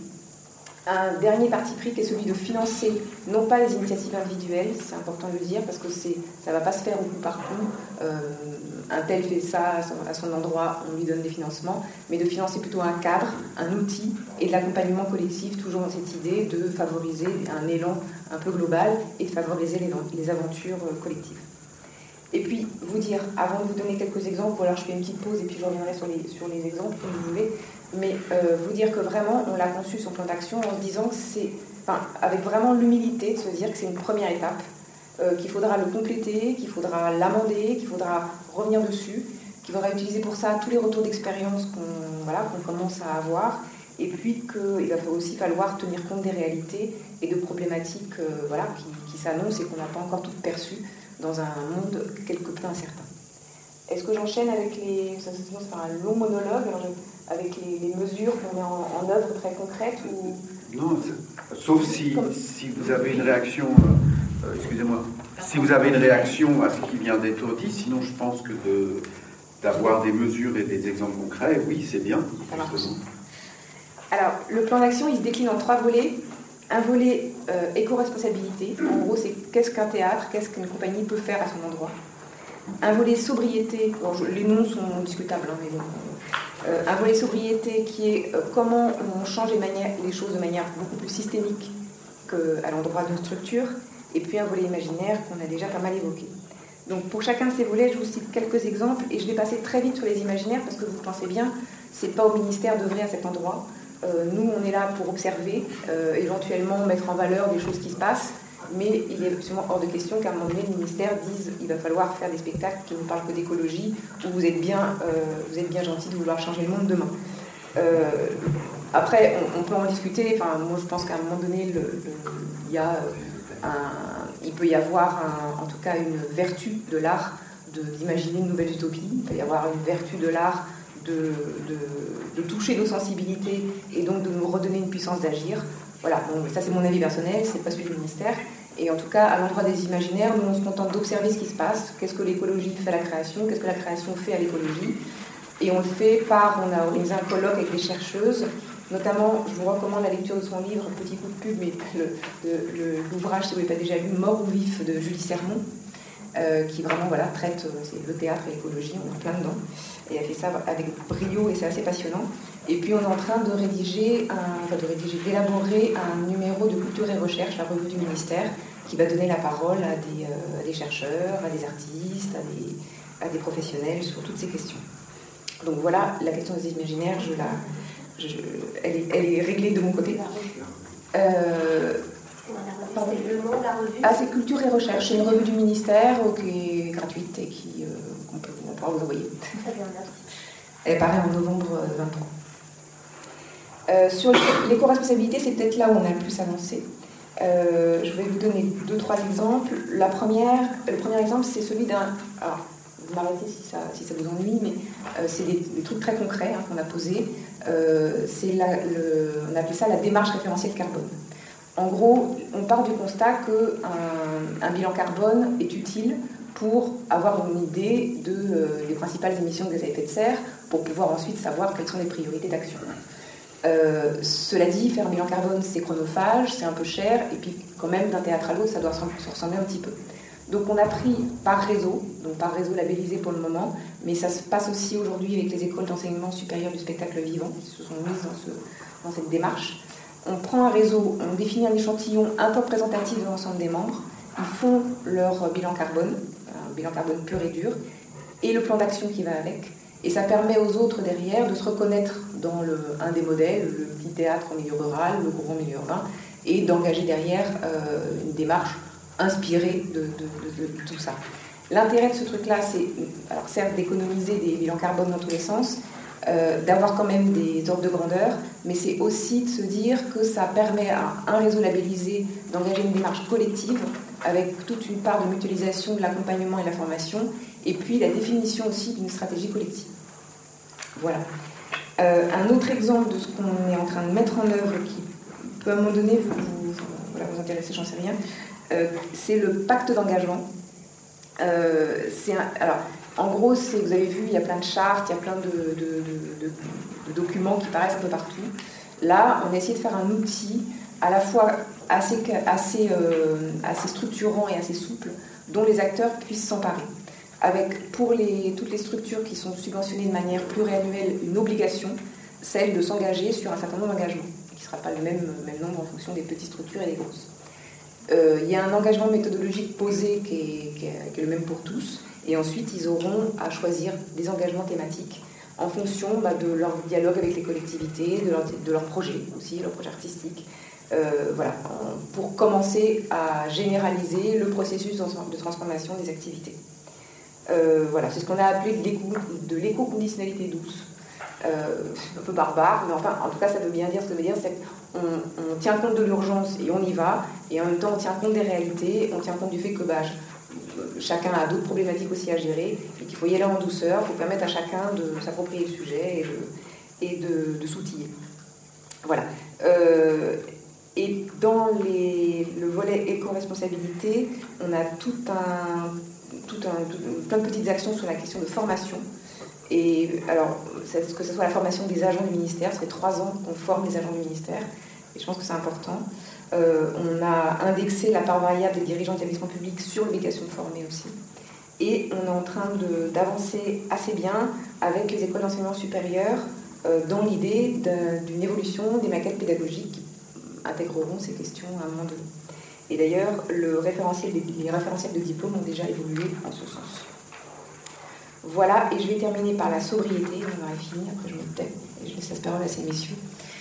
D: Un dernier parti pris qui est celui de financer, non pas les initiatives individuelles, c'est important de le dire, parce que ça ne va pas se faire au coup par coup. Un tel fait ça à son endroit, on lui donne des financements, mais de financer plutôt un cadre, un outil et de l'accompagnement collectif, toujours dans cette idée de favoriser un élan un peu global et de favoriser les aventures collectives. Et puis, vous dire, avant de vous donner quelques exemples, ou alors je fais une petite pause et puis je reviendrai sur les exemples, comme vous voulez, mais vous dire que vraiment, on l'a conçu son plan d'action en se disant que c'est, avec vraiment l'humilité de se dire que c'est une première étape, qu'il faudra le compléter, qu'il faudra l'amender, qu'il faudra revenir dessus, qu'il faudra utiliser pour ça tous les retours d'expérience qu'on commence à avoir, et puis qu'il va aussi falloir tenir compte des réalités et de problématiques qui s'annoncent et qu'on n'a pas encore toutes perçues dans un monde quelque peu incertain. Est-ce que j'enchaîne avec ça se faire un long monologue, avec les mesures qu'on met en œuvre très concrètes ou...
C: Non, sauf si vous avez une réaction, excusez-moi, si vous avez une réaction à ce qui vient d'être dit, sinon je pense que d'avoir des mesures et des exemples concrets, oui, c'est bien.
D: Ça marche. Alors, le plan d'action, il se décline en 3 volets. Un volet éco-responsabilité, en gros, c'est qu'est-ce qu'un théâtre, qu'est-ce qu'une compagnie peut faire à son endroit. Un volet sobriété, les noms sont discutables, mais bon. Un volet sobriété qui est comment on change les choses de manière beaucoup plus systémique qu'à l'endroit d'une structure, et puis un volet imaginaire qu'on a déjà pas mal évoqué. Donc pour chacun de ces volets, je vous cite quelques exemples et je vais passer très vite sur les imaginaires parce que vous pensez bien, c'est pas au ministère d'œuvrer à cet endroit. Nous, on est là pour observer, éventuellement mettre en valeur des choses qui se passent, mais il est absolument hors de question qu'à un moment donné, le ministère dise il va falloir faire des spectacles qui ne parlent que d'écologie, où vous êtes bien gentil de vouloir changer le monde demain. Après, on peut en discuter. Enfin, moi, je pense qu'à un moment donné, il peut y avoir en tout cas une vertu de l'art d'imaginer une nouvelle utopie. Il peut y avoir une vertu de l'art de toucher nos sensibilités et donc de nous redonner une puissance d'agir. Voilà, donc ça c'est mon avis personnel, c'est pas celui du ministère. Et en tout cas, à l'endroit des imaginaires, nous on se contente d'observer ce qui se passe, qu'est-ce que l'écologie fait à la création, qu'est-ce que la création fait à l'écologie. Et on le fait on a organisé un colloque avec des chercheuses, notamment, je vous recommande la lecture de son livre, petit coup de pub, mais l'ouvrage, si vous ne l'avez pas déjà lu, Mort ou vif de Julie Sermon, qui vraiment traite le théâtre et l'écologie, on est plein dedans. Et elle fait ça avec brio et c'est assez passionnant. Et puis on est en train d'élaborer un numéro de Culture et Recherche, la revue du ministère, qui va donner la parole à des chercheurs, à des artistes, à des professionnels sur toutes ces questions. Donc voilà, la question des imaginaires, elle est réglée de mon côté.
G: Pardon. C'est le nom de la revue.
D: C'est Culture et Recherche. C'est une revue du ministère qui est gratuite et qu'on pourra vous envoyer.
G: Très bien, merci.
D: Elle paraît en novembre 23. Sur l'éco-responsabilité, c'est peut-être là où on a le plus avancé. Je vais vous donner 2-3 exemples. Le premier exemple, c'est celui d'un... Alors, vous m'arrêtez si ça vous ennuie, mais c'est des trucs très concrets qu'on a posés. On appelle ça la démarche référentielle carbone. En gros, on part du constat qu'un bilan carbone est utile pour avoir une idée des principales émissions de gaz à effet de serre, pour pouvoir ensuite savoir quelles sont les priorités d'action. Cela dit, faire un bilan carbone, c'est chronophage, c'est un peu cher, et puis quand même, d'un théâtre à l'autre, ça doit se ressembler un petit peu. Donc on a pris par réseau labellisé pour le moment, mais ça se passe aussi aujourd'hui avec les écoles d'enseignement supérieur du spectacle vivant, qui se sont mises dans cette démarche. On prend un réseau, on définit un échantillon un peu représentatif de l'ensemble des membres, ils font leur bilan carbone, un bilan carbone pur et dur, et le plan d'action qui va avec. Et ça permet aux autres derrière de se reconnaître dans un des modèles, le petit théâtre en milieu rural, le gros en milieu urbain, et d'engager derrière une démarche inspirée de tout ça. L'intérêt de ce truc-là, c'est, alors certes, d'économiser des bilans carbone dans tous les sens, d'avoir quand même des ordres de grandeur, mais c'est aussi de se dire que ça permet à un réseau labellisé d'engager une démarche collective avec toute une part de mutualisation de l'accompagnement et de la formation, et puis la définition aussi d'une stratégie collective. Voilà. Un autre exemple de ce qu'on est en train de mettre en œuvre qui peut à un moment donné vous intéresser, j'en sais rien, c'est le pacte d'engagement. Alors, en gros, vous avez vu, il y a plein de chartes, il y a plein de documents qui paraissent un peu partout. Là, on a essayé de faire un outil à la fois assez structurant et assez souple, dont les acteurs puissent s'emparer. Avec, pour toutes les structures qui sont subventionnées de manière pluriannuelle, une obligation, celle de s'engager sur un certain nombre d'engagements, qui ne sera pas le même nombre en fonction des petites structures et des grosses. Il y a un engagement méthodologique posé qui est le même pour tous, et ensuite ils auront à choisir des engagements thématiques en fonction de leur dialogue avec les collectivités, de leurs projets aussi, leurs projets artistiques, pour commencer à généraliser le processus de transformation des activités. C'est ce qu'on a appelé de l'éco-conditionnalité douce. C'est un peu barbare, mais enfin, en tout cas, ça veut bien dire ce que ça veut dire, c'est qu'on tient compte de l'urgence et on y va, et en même temps, on tient compte des réalités, on tient compte du fait que chacun a d'autres problématiques aussi à gérer, et qu'il faut y aller en douceur, il faut permettre à chacun de s'approprier le sujet et de s'outiller. Voilà. Et dans le volet éco-responsabilité, on a plein de petites actions sur la question de formation. Et alors, que ce soit la formation des agents du ministère, ça fait 3 ans qu'on forme les agents du ministère, et je pense que c'est important. On a indexé la part variable des dirigeants d'établissements publics sur l'obligation de former aussi. Et on est en train d'avancer assez bien avec les écoles d'enseignement supérieur dans l'idée d'une évolution des maquettes pédagogiques qui intégreront ces questions à un moment donné. Et d'ailleurs, les référentiels de diplôme ont déjà évolué en ce sens. Voilà, et je vais terminer par la sobriété, on aurait fini, après je me tais, et je laisse la parole à ces messieurs.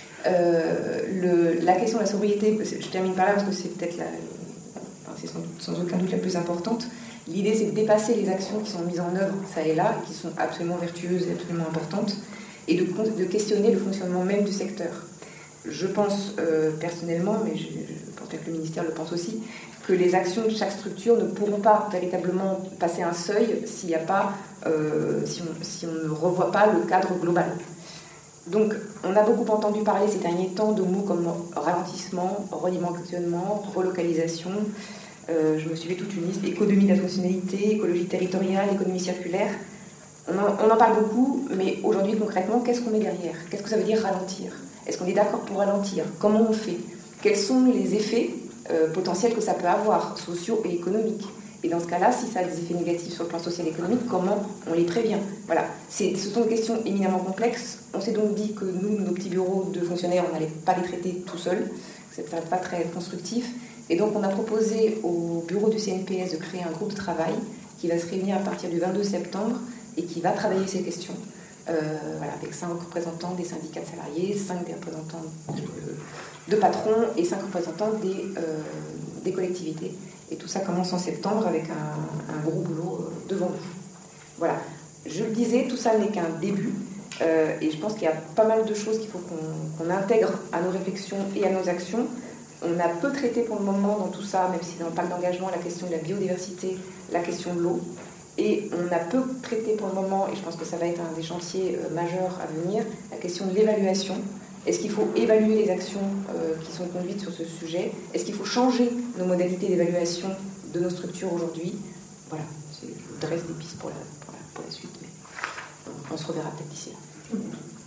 D: La question de la sobriété, je termine par là parce que c'est peut-être c'est sans aucun doute la plus importante. L'idée, c'est de dépasser les actions qui sont mises en œuvre, ça et là, qui sont absolument vertueuses et absolument importantes, et de questionner le fonctionnement même du secteur. Je pense personnellement, mais je pense bien que le ministère le pense aussi, que les actions de chaque structure ne pourront pas véritablement passer un seuil s'il n'y a pas, si on ne revoit pas le cadre global. Donc, on a beaucoup entendu parler ces derniers temps de mots comme ralentissement, redimensionnement, relocalisation. Je me suis fait toute une liste, économie de la fonctionnalité, écologie territoriale, économie circulaire. On en parle beaucoup, mais aujourd'hui, concrètement, qu'est-ce qu'on met derrière? Qu'est-ce que ça veut dire ralentir? Est-ce qu'on est d'accord pour ralentir? Comment on fait? Quels sont les effets potentiels que ça peut avoir, sociaux et économiques? Et dans ce cas-là, si ça a des effets négatifs sur le plan social et économique, comment on les prévient? Voilà. Ce sont des questions éminemment complexes. On s'est donc dit que nous, nos petits bureaux de fonctionnaires, on n'allait pas les traiter tout seuls. Ça ne serait pas très constructif. Et donc, on a proposé au bureau du CNPS de créer un groupe de travail qui va se réunir à partir du 22 septembre et qui va travailler ces questions. Voilà, avec 5 représentants des syndicats de salariés, 5 des représentants de patrons et 5 représentants des collectivités. Et tout ça commence en septembre avec un gros boulot devant nous. Voilà. Je le disais, tout ça n'est qu'un début. Et je pense qu'il y a pas mal de choses qu'il faut qu'on intègre à nos réflexions et à nos actions. On a peu traité pour le moment dans tout ça, même si dans le pacte d'engagement, la question de la biodiversité, la question de l'eau. Et on a peu traité pour le moment, et je pense que ça va être un des chantiers majeurs à venir, la question de l'évaluation. Est-ce qu'il faut évaluer les actions qui sont conduites sur ce sujet? Est-ce qu'il faut changer nos modalités d'évaluation de nos structures aujourd'hui? Voilà, je dresse des pistes pour la suite, mais on se reverra peut-être d'ici là.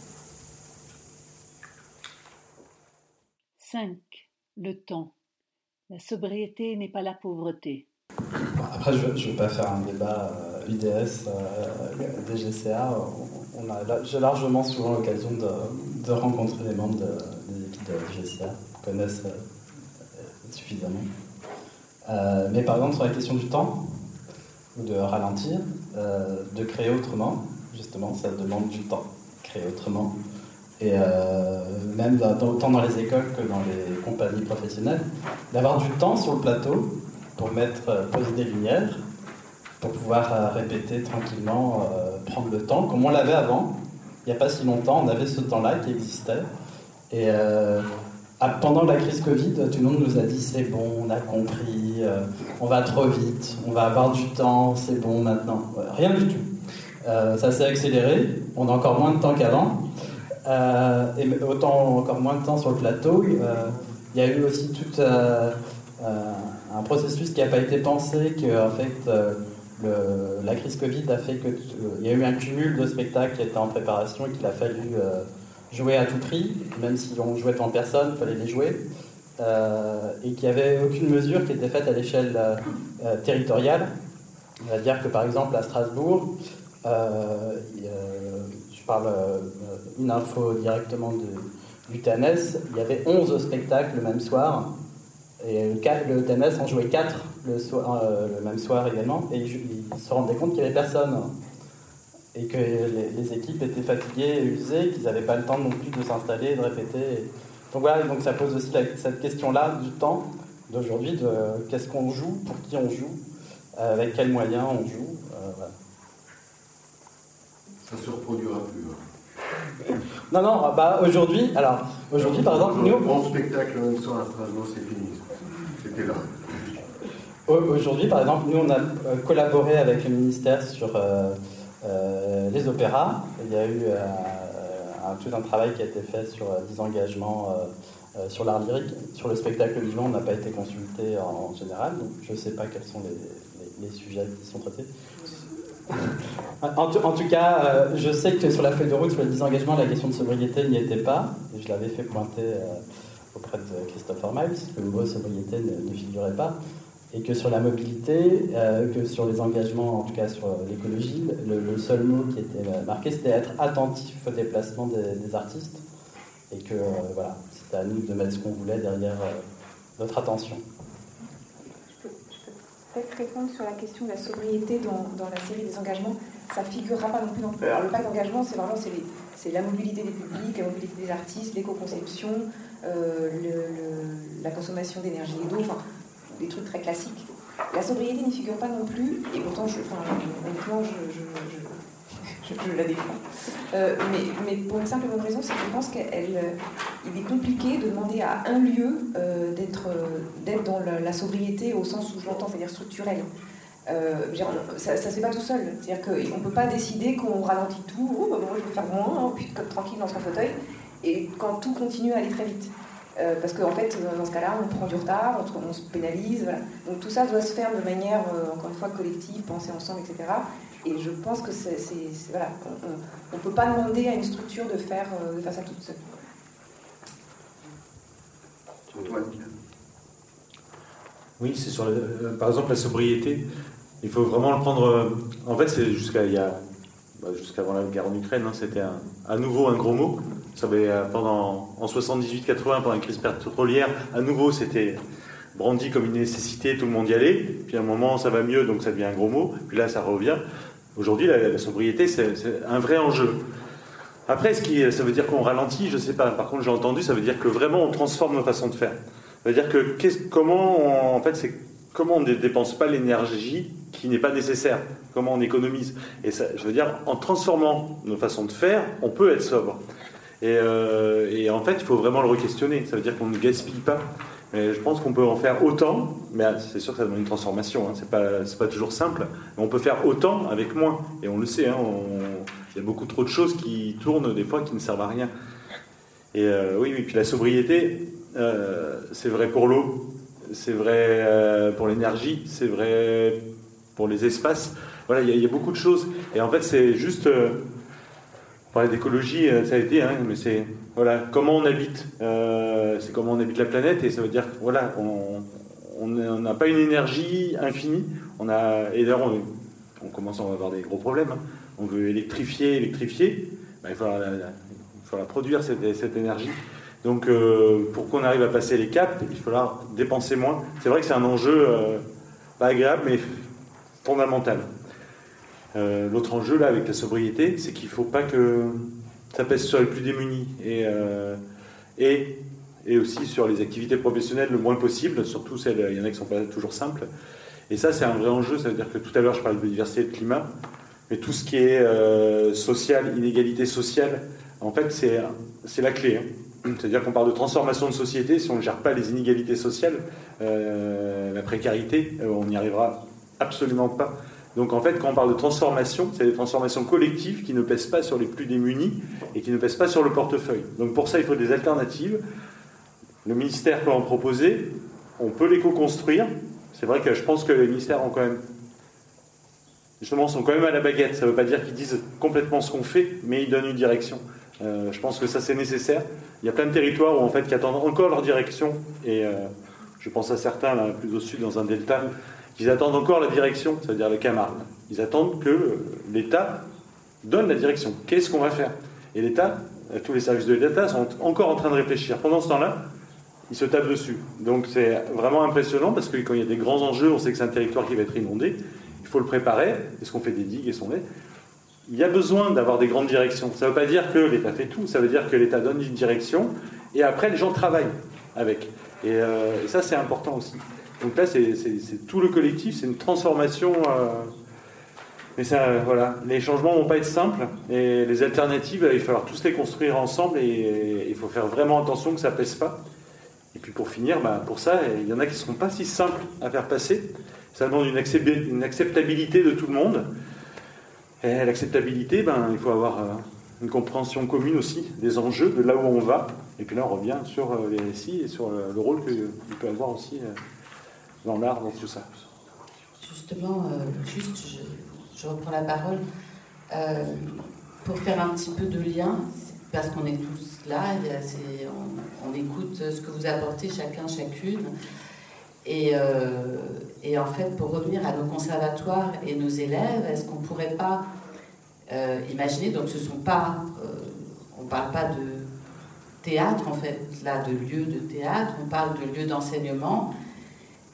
A: 5. Le temps. La sobriété n'est pas la pauvreté.
F: Après, je ne vais pas faire un débat UDS, DGCA. J'ai largement souvent l'occasion de rencontrer les membres des équipes de DGCA qui connaissent suffisamment. Mais par exemple, sur la question du temps, ou de ralentir, de créer autrement, justement, ça demande du temps, créer autrement. Et même autant dans les écoles que dans les compagnies professionnelles, d'avoir du temps sur le plateau pour poser des lumières, pour pouvoir répéter tranquillement, prendre le temps, comme on l'avait avant. Il n'y a pas si longtemps, on avait ce temps-là qui existait. Et pendant la crise Covid, tout le monde nous a dit « c'est bon, on a compris, on va trop vite, on va avoir du temps, c'est bon maintenant ». Rien du tout. Ça s'est accéléré, on a encore moins de temps qu'avant. Et autant encore moins de temps sur le plateau. Il y a eu aussi tout un processus qui n'a pas été pensé, que en fait la crise Covid a fait qu'il y a eu un cumul de spectacles qui étaient en préparation et qu'il a fallu jouer à tout prix, même si on jouait en personne, il fallait les jouer, et qu'il n'y avait aucune mesure qui était faite à l'échelle territoriale. On va dire que par exemple à Strasbourg, je parle une info directement du TNS, il y avait 11 spectacles le même soir, et le TNS en jouait 4 le même soir également, et ils se rendaient compte qu'il n'y avait personne, et que les équipes étaient fatiguées et usées, qu'ils n'avaient pas le temps non plus de s'installer et de répéter. Donc voilà, donc ça pose aussi cette question-là du temps d'aujourd'hui, de qu'est-ce qu'on joue, pour qui on joue, avec quels moyens on joue. Voilà.
H: Ça se reproduira plus.
F: Non, aujourd'hui, par exemple, nous...
H: Le grand spectacle le même soir à Strasbourg, c'est fini. C'était là.
F: Aujourd'hui, par exemple, nous, on a collaboré avec le ministère sur les opéras. Il y a eu tout un travail qui a été fait sur des engagements sur l'art lyrique. Sur le spectacle vivant, on n'a pas été consulté en général, donc je ne sais pas quels sont les sujets qui sont traités. En tout cas, je sais que sur la feuille de route, sur le désengagement, la question de sobriété n'y était pas. Et je l'avais fait pointer auprès de Christopher Miles, que le mot sobriété ne figurait pas. Et que sur la mobilité, que sur les engagements, en tout cas sur l'écologie, le seul mot qui était marqué, c'était être attentif au déplacement des artistes. Et que voilà, c'était à nous de mettre ce qu'on voulait derrière notre attention.
D: peut-être répondre sur la question de la sobriété dans la série des engagements. Ça figurera pas non plus dans... Alors le pacte d'engagement, c'est vraiment c'est la mobilité des publics, la mobilité des artistes, l'éco-conception, la consommation d'énergie et d'eau, enfin des trucs très classiques. La sobriété n'y figure pas non plus, et pourtant, honnêtement, je la défends. Mais pour une simple et bonne raison, c'est que je pense qu'il est compliqué de demander à un lieu d'être dans la sobriété au sens où je l'entends, c'est-à-dire structurel. Ça ne se fait pas tout seul. C'est-à-dire qu'on ne peut pas décider qu'on ralentit tout, moi je vais faire moins, puis tranquille dans son fauteuil, et quand tout continue à aller très vite. Parce qu'en fait, dans ce cas-là, on prend du retard, on se pénalise. Voilà. Donc tout ça doit se faire de manière, encore une fois, collective, penser ensemble, etc. Et je pense que voilà, on ne peut pas demander à une structure de faire ça toute seule.
E: Oui, c'est sur par exemple la sobriété. Il faut vraiment le prendre. En fait, c'est jusqu'avant la guerre en Ukraine, hein, c'était à nouveau un gros mot. Ça avait, en 78-80, pendant la crise pétrolière, à nouveau c'était brandi comme une nécessité, tout le monde y allait. Puis à un moment, ça va mieux, donc ça devient un gros mot. Puis là, ça revient. Aujourd'hui, la sobriété, c'est un vrai enjeu. Après, ça veut dire qu'on ralentit, je ne sais pas. Par contre, j'ai entendu, ça veut dire que vraiment on transforme nos façons de faire. Ça veut dire que comment on ne dépense pas l'énergie qui n'est pas nécessaire, comment on économise. Et ça, je veux dire, en transformant nos façons de faire, on peut être sobre. Et en fait, il faut vraiment le re-questionner. Ça veut dire qu'on ne gaspille pas. Mais je pense qu'on peut en faire autant, mais c'est sûr que ça demande une transformation, hein. C'est pas toujours simple, mais on peut faire autant avec moins. Et on le sait, hein, il y a beaucoup trop de choses qui tournent des fois qui ne servent à rien. Et oui, puis la sobriété, c'est vrai pour l'eau, c'est vrai pour l'énergie, c'est vrai pour les espaces. Voilà, il y a beaucoup de choses. Et en fait, c'est juste... parler d'écologie, ça a été, hein, mais c'est voilà, comment on habite. C'est comment on habite la planète, et ça veut dire voilà, on n'a pas une énergie infinie. Et d'ailleurs, on commence à avoir des gros problèmes. Hein. On veut électrifier. Ben, il faut la produire, cette énergie. Donc, pour qu'on arrive à passer les caps, il faudra dépenser moins. C'est vrai que c'est un enjeu pas agréable, mais fondamental. L'autre enjeu là avec la sobriété, c'est qu'il ne faut pas que ça pèse sur les plus démunis et aussi sur les activités professionnelles le moins possible, surtout celles, il y en a qui ne sont pas toujours simples. Et ça, c'est un vrai enjeu. Ça veut dire que tout à l'heure je parlais de biodiversité et de climat, mais tout ce qui est social, inégalité sociale, en fait c'est la clé, hein. C'est-à-dire qu'on parle de transformation de société, si on ne gère pas les inégalités sociales, la précarité, on n'y arrivera absolument pas. Donc en fait, quand on parle de transformation, c'est des transformations collectives qui ne pèsent pas sur les plus démunis et qui ne pèsent pas sur le portefeuille. Donc pour ça, il faut des alternatives. Le ministère peut en proposer, on peut les co-construire. C'est vrai que je pense que les ministères ont quand même, justement, sont quand même à la baguette. Ça ne veut pas dire qu'ils disent complètement ce qu'on fait, mais ils donnent une direction. Je pense que ça, c'est nécessaire. Il y a plein de territoires où, en fait, qui attendent encore leur direction. Et je pense à certains, là, plus au sud, dans un delta, ils attendent encore la direction, c'est-à-dire les Camargue. Ils attendent que l'État donne la direction. Qu'est-ce qu'on va faire? Et l'État, tous les services de l'État sont encore en train de réfléchir. Pendant ce temps-là, ils se tapent dessus. Donc c'est vraiment impressionnant parce que quand il y a des grands enjeux, on sait que c'est un territoire qui va être inondé. Il faut le préparer. Est-ce qu'on fait des digues? Il y a besoin d'avoir des grandes directions. Ça ne veut pas dire que l'État fait tout. Ça veut dire que l'État donne une direction et après les gens travaillent avec. Et ça, c'est important aussi. Donc là, c'est tout le collectif, c'est une transformation. Mais ça, voilà, les changements ne vont pas être simples. Et les alternatives, il va falloir tous les construire ensemble. Et il faut faire vraiment attention que ça ne pèse pas. Et puis pour finir, pour ça, il y en a qui ne seront pas si simples à faire passer. Ça demande une acceptabilité de tout le monde. Et l'acceptabilité, il faut avoir une compréhension commune aussi des enjeux, de là où on va. Et puis là, on revient sur les récits et sur le rôle qu'il peut avoir aussi dans l'art, dans tout ça.
B: Justement, je reprends la parole pour faire un petit peu de lien, parce qu'on est tous là, on écoute ce que vous apportez chacun, chacune. Et en fait, pour revenir à nos conservatoires et nos élèves, est-ce qu'on ne pourrait pas imaginer, donc ce sont pas, on ne parle pas de théâtre en fait, là, de lieu de théâtre, on parle de lieu d'enseignement.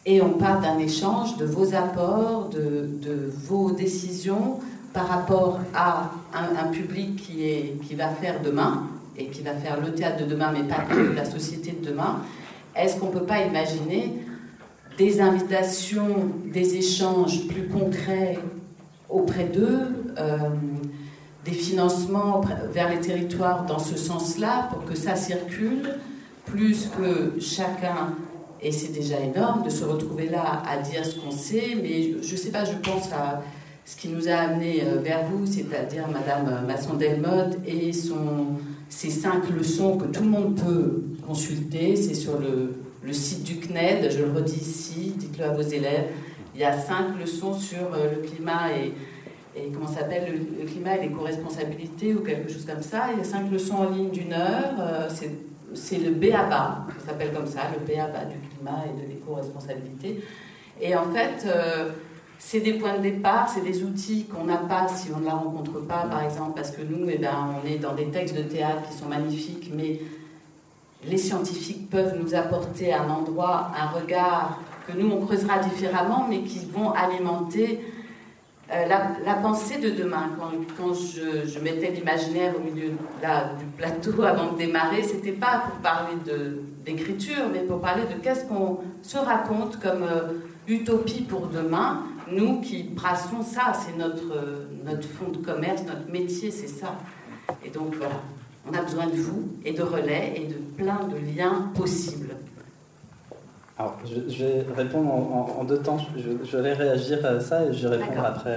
B: Et on parle d'un échange de vos apports, de vos décisions par rapport à un public qui va faire demain, et qui va faire le théâtre de demain, mais pas que la société de demain. Est-ce qu'on ne peut pas imaginer des invitations, des échanges plus concrets auprès d'eux, des financements vers les territoires dans ce sens-là, pour que ça circule, plus que chacun, et c'est déjà énorme de se retrouver là à dire ce qu'on sait, mais je ne sais pas, je pense à ce qui nous a amené vers vous, c'est-à-dire Madame Masson-Delmotte et ces 5 leçons que tout le monde peut consulter, c'est sur le site du CNED, je le redis ici, dites-le à vos élèves, il y a 5 leçons sur le climat et comment ça s'appelle, le climat et l'éco-responsabilité ou quelque chose comme ça. Il y a 5 leçons en ligne d'1 heure, c'est le B.A.B.A, ça s'appelle comme ça, le B.A.B.A du climat et de l'éco-responsabilité. Et en fait, c'est des points de départ, c'est des outils qu'on n'a pas si on ne la rencontre pas, par exemple, parce que nous, on est dans des textes de théâtre qui sont magnifiques, mais les scientifiques peuvent nous apporter un endroit, un regard que nous, on creusera différemment, mais qui vont alimenter la pensée de demain. Quand je mettais l'imaginaire au milieu du plateau avant de démarrer, c'était pas pour parler d'écriture, mais pour parler de qu'est-ce qu'on se raconte comme utopie pour demain. Nous qui brassons ça, c'est notre fonds de commerce, notre métier, c'est ça. Et donc voilà, on a besoin de vous et de relais et de plein de liens possibles.
F: Alors, je vais répondre en 2 temps. Je vais réagir à ça et je vais répondre après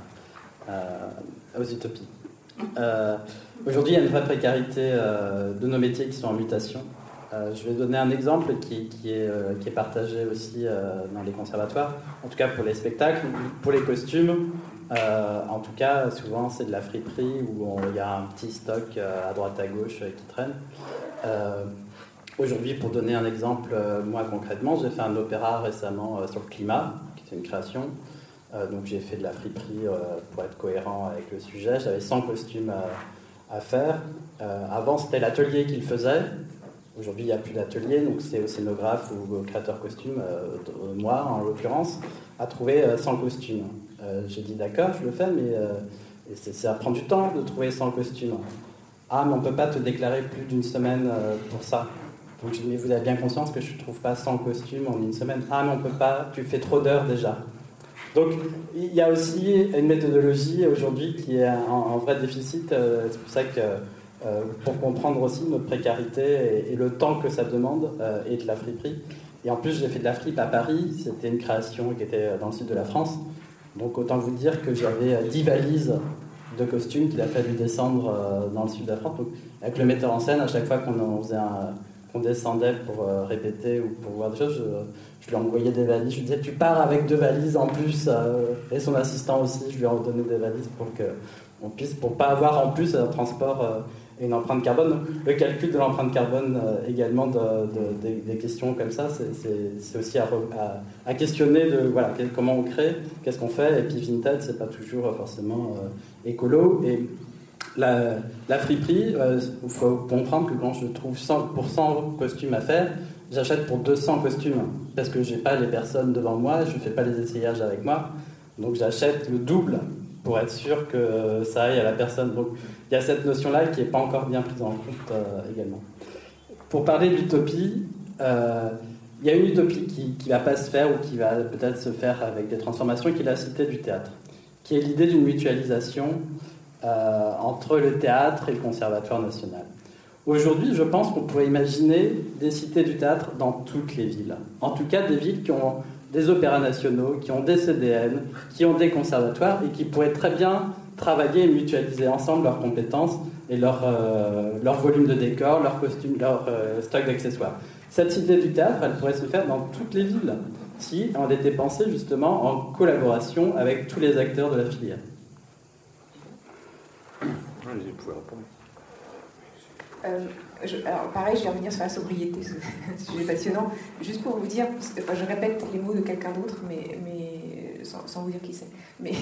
F: aux utopies. Aujourd'hui, il y a une vraie précarité de nos métiers qui sont en mutation. Je vais donner un exemple qui est partagé aussi dans les conservatoires, en tout cas pour les spectacles, pour les costumes. En tout cas, souvent, c'est de la friperie où il y a un petit stock à droite à gauche qui traîne. Aujourd'hui, pour donner un exemple, moi concrètement, j'ai fait un opéra récemment sur le climat, qui était une création. Donc j'ai fait de la friperie pour être cohérent avec le sujet. J'avais 100 costumes à faire. Avant, c'était l'atelier qui le faisait. Aujourd'hui, il n'y a plus d'atelier, donc c'est au scénographe ou au créateur costume, moi en l'occurrence, à trouver 100 costumes. J'ai dit d'accord, je le fais, mais ça prend du temps de trouver 100 costumes. Ah, mais on ne peut pas te déclarer plus d'1 semaine pour ça. Donc je dis, mais vous avez bien conscience que je ne trouve pas 100 costumes en 1 semaine. Ah, mais on ne peut pas, tu fais trop d'heures déjà. Donc il y a aussi une méthodologie aujourd'hui qui est en vrai déficit. C'est pour ça que, pour comprendre aussi notre précarité et le temps que ça demande, et de la friperie. Et en plus, j'ai fait de la fripe à Paris. C'était une création qui était dans le sud de la France. Donc autant vous dire que j'avais 10 valises de costumes qu'il a fallu descendre dans le sud de la France. Donc, avec le metteur en scène, à chaque fois qu'on descendait pour répéter ou pour voir des choses, je lui envoyais des valises. Je lui disais, tu pars avec 2 valises en plus. Et son assistant aussi, je lui ai redonné des valises pour pas avoir en plus un transport et une empreinte carbone. Donc, le calcul de l'empreinte carbone également des questions comme ça, c'est aussi à questionner de voilà, comment on crée, qu'est-ce qu'on fait. Et puis Vinted, c'est pas toujours forcément écolo. Et la friperie, il faut comprendre que quand je trouve 100% costumes à faire, j'achète pour 200 costumes parce que j'ai pas les personnes devant moi, je fais pas les essayages avec moi, donc j'achète le double pour être sûr que ça aille à la personne. Donc il y a cette notion-là qui n'est pas encore bien prise en compte également. Pour parler de l'utopie, il y a une utopie qui ne va pas se faire ou qui va peut-être se faire avec des transformations, qui est la cité du théâtre, qui est l'idée d'une mutualisation entre le théâtre et le Conservatoire national. Aujourd'hui, je pense qu'on pourrait imaginer des cités du théâtre dans toutes les villes. En tout cas, des villes qui ont des opéras nationaux, qui ont des CDN, qui ont des conservatoires et qui pourraient très bien travailler et mutualiser ensemble leurs compétences et leur volume de décor, leurs costumes, leur stock d'accessoires. Cette cité du théâtre, elle pourrait se faire dans toutes les villes si elle était pensée justement en collaboration avec tous les acteurs de la filière.
E: Vous pouvez répondre.
D: Alors pareil, je vais revenir sur la sobriété, c'est un sujet passionnant. Juste pour vous dire, je répète les mots de quelqu'un d'autre, mais sans vous dire qui c'est. Mais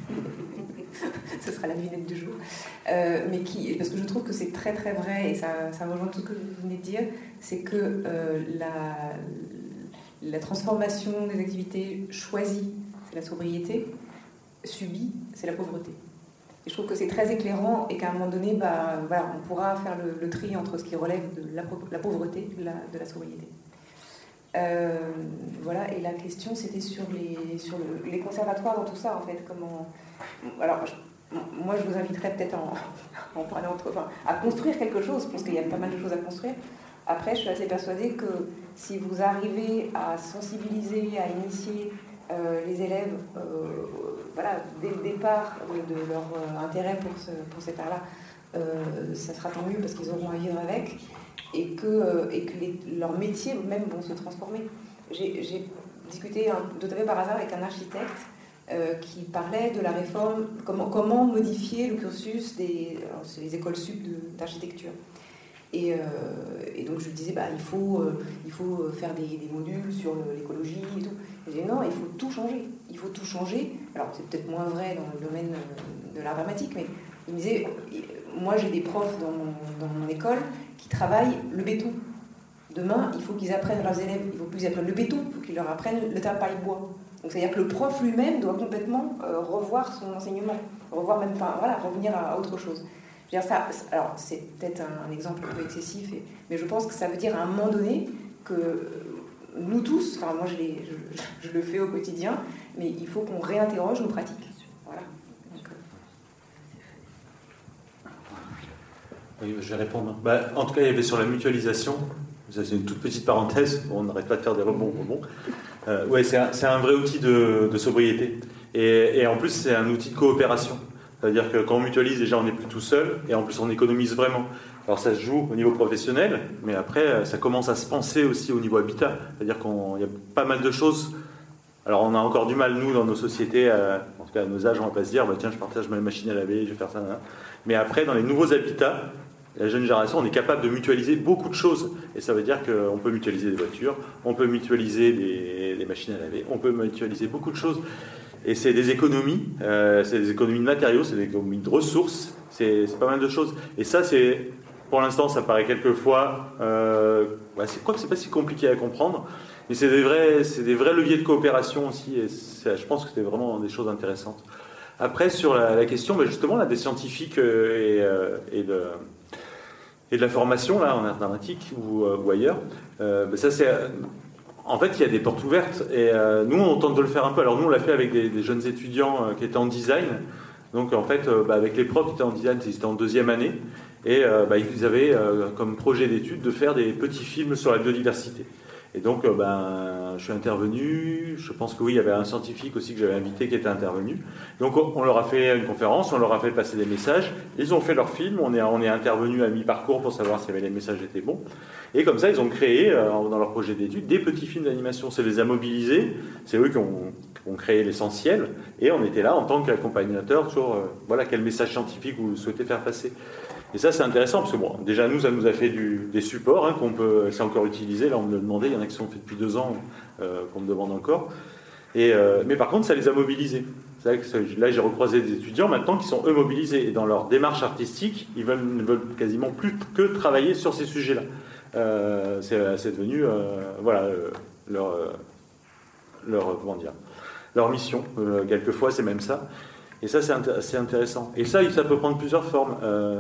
D: ce sera la devinette du jour. Parce que je trouve que c'est très très vrai, et ça rejoint tout ce que vous venez de dire, c'est que la transformation des activités choisies, c'est la sobriété, subie, c'est la pauvreté. Et je trouve que c'est très éclairant et qu'à un moment donné, voilà, on pourra faire le tri entre ce qui relève de la pauvreté et de la sobriété. Voilà, et la question c'était sur les conservatoires dans tout ça, en fait. Alors, moi je vous inviterais peut-être en parler à construire quelque chose, parce qu'il y a pas mal de choses à construire. Après, je suis assez persuadée que si vous arrivez à sensibiliser, à initier les élèves voilà, dès le départ de leur intérêt pour cet art-là, ça sera tant mieux parce qu'ils auront à vivre avec et que leurs métiers même vont se transformer. J'ai discuté tout à fait par hasard avec un architecte qui parlait de la réforme, comment modifier le cursus c'est les écoles sup d'architecture. Et donc je lui disais, il faut faire des modules sur l'écologie et tout. Il disait non, il faut tout changer. Il faut tout changer. Alors c'est peut-être moins vrai dans le domaine de l'art dramatique, mais il me disait, moi j'ai des profs dans mon école qui travaillent le béton. Demain, il faut qu'ils apprennent leurs élèves, il faut plus qu'ils apprennent le béton, il faut qu'ils leur apprennent le tapaille-bois. Donc c'est-à-dire que le prof lui-même doit complètement revoir son enseignement, revenir à autre chose. Je veux dire, alors c'est peut-être un exemple un peu excessif, mais je pense que ça veut dire à un moment donné que nous tous, enfin moi je le fais au quotidien, mais il faut qu'on réinterroge nos pratiques. Voilà. Donc,
E: Oui, je vais répondre. En tout cas, il y avait sur la mutualisation, ça c'est une toute petite parenthèse, on n'arrête pas de faire des rebonds. Ouais, c'est un vrai outil de sobriété. Et en plus, c'est un outil de coopération. C'est-à-dire que quand on mutualise, déjà on n'est plus tout seul, et en plus on économise vraiment. Alors ça se joue au niveau professionnel, mais après ça commence à se penser aussi au niveau habitat. C'est-à-dire qu'il y a pas mal de choses. Alors on a encore du mal, nous, dans nos sociétés, en tout cas à nos âges, on ne va pas se dire, tiens, je partage ma machine à laver, je vais faire ça. Mais après, dans les nouveaux habitats, la jeune génération, on est capable de mutualiser beaucoup de choses. Et ça veut dire qu'on peut mutualiser des voitures, on peut mutualiser des machines à laver, on peut mutualiser beaucoup de choses. Et c'est des économies de matériaux, c'est des économies de ressources, c'est pas mal de choses. Et ça, pour l'instant, ça paraît quelquefois, c'est pas si compliqué à comprendre, mais c'est des vrais leviers de coopération aussi, et je pense que c'est vraiment des choses intéressantes. Après, sur la question, justement, là, des scientifiques et de la formation, là, en art dramatique ou ailleurs, ça c'est... En fait, il y a des portes ouvertes et nous, on tente de le faire un peu. Alors nous, on l'a fait avec des jeunes étudiants qui étaient en design. Donc en fait, avec les profs qui étaient en design, ils étaient en 2e année. Et ils avaient comme projet d'étude de faire des petits films sur la biodiversité. Et donc, je suis intervenu. Je pense que oui, il y avait un scientifique aussi que j'avais invité qui était intervenu. Donc on leur a fait une conférence, on leur a fait passer des messages. Ils ont fait leur film. On est intervenu à mi-parcours pour savoir si les messages étaient bons. Et comme ça, ils ont créé, dans leur projet d'étude, des petits films d'animation. Ça les a mobilisés. C'est eux qui ont créé l'essentiel. Et on était là en tant qu'accompagnateur sur quel message scientifique vous souhaitez faire passer. Et ça, c'est intéressant, parce que déjà, nous, ça nous a fait des supports c'est encore utilisé. Là, on me le demandait. Il y en a qui sont faits depuis 2 ans, qu'on me demande encore. Mais par contre, ça les a mobilisés. C'est vrai que là, j'ai recroisé des étudiants maintenant qui sont, eux, mobilisés. Et dans leur démarche artistique, ils ne veulent quasiment plus que travailler sur ces sujets-là. C'est devenu leur mission. Quelquefois, c'est même ça. Et ça, c'est intéressant. Et ça peut prendre plusieurs formes.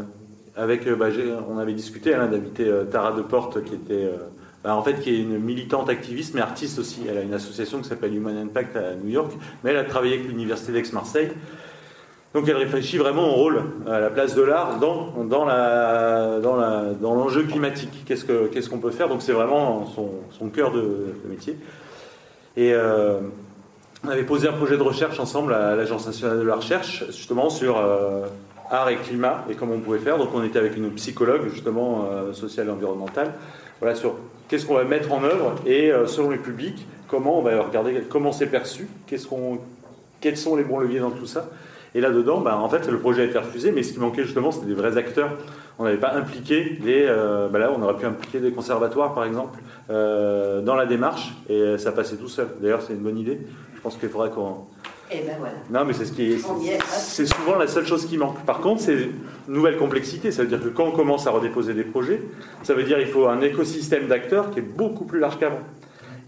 E: On avait discuté d'inviter Tara Deporte, qui était qui est une militante activiste, mais artiste aussi. Elle a une association qui s'appelle Human Impact à New York, mais elle a travaillé avec l'université d'Aix-Marseille. Donc elle réfléchit vraiment au rôle, à la place de l'art dans l'enjeu climatique. Qu'est-ce qu'on peut faire? Donc c'est vraiment son cœur de métier. Et on avait posé un projet de recherche ensemble à l'Agence nationale de la recherche, justement sur art et climat et comment on pouvait faire. Donc on était avec une psychologue, justement, sociale et environnementale, sur qu'est-ce qu'on va mettre en œuvre et selon les publics, comment on va regarder comment c'est perçu, quels sont les bons leviers dans tout ça. Et là-dedans, en fait, le projet a été refusé, mais ce qui manquait justement, c'était des vrais acteurs. On n'avait pas impliqué là, on aurait pu impliquer des conservatoires, par exemple, dans la démarche, et ça passait tout seul. D'ailleurs, c'est une bonne idée. Je pense qu'il faudrait qu'on...
G: Et ben voilà.
E: Non, mais c'est souvent la seule chose qui manque. Par contre, c'est une nouvelle complexité. Ça veut dire que quand on commence à redéposer des projets, ça veut dire qu'il faut un écosystème d'acteurs qui est beaucoup plus large qu'avant.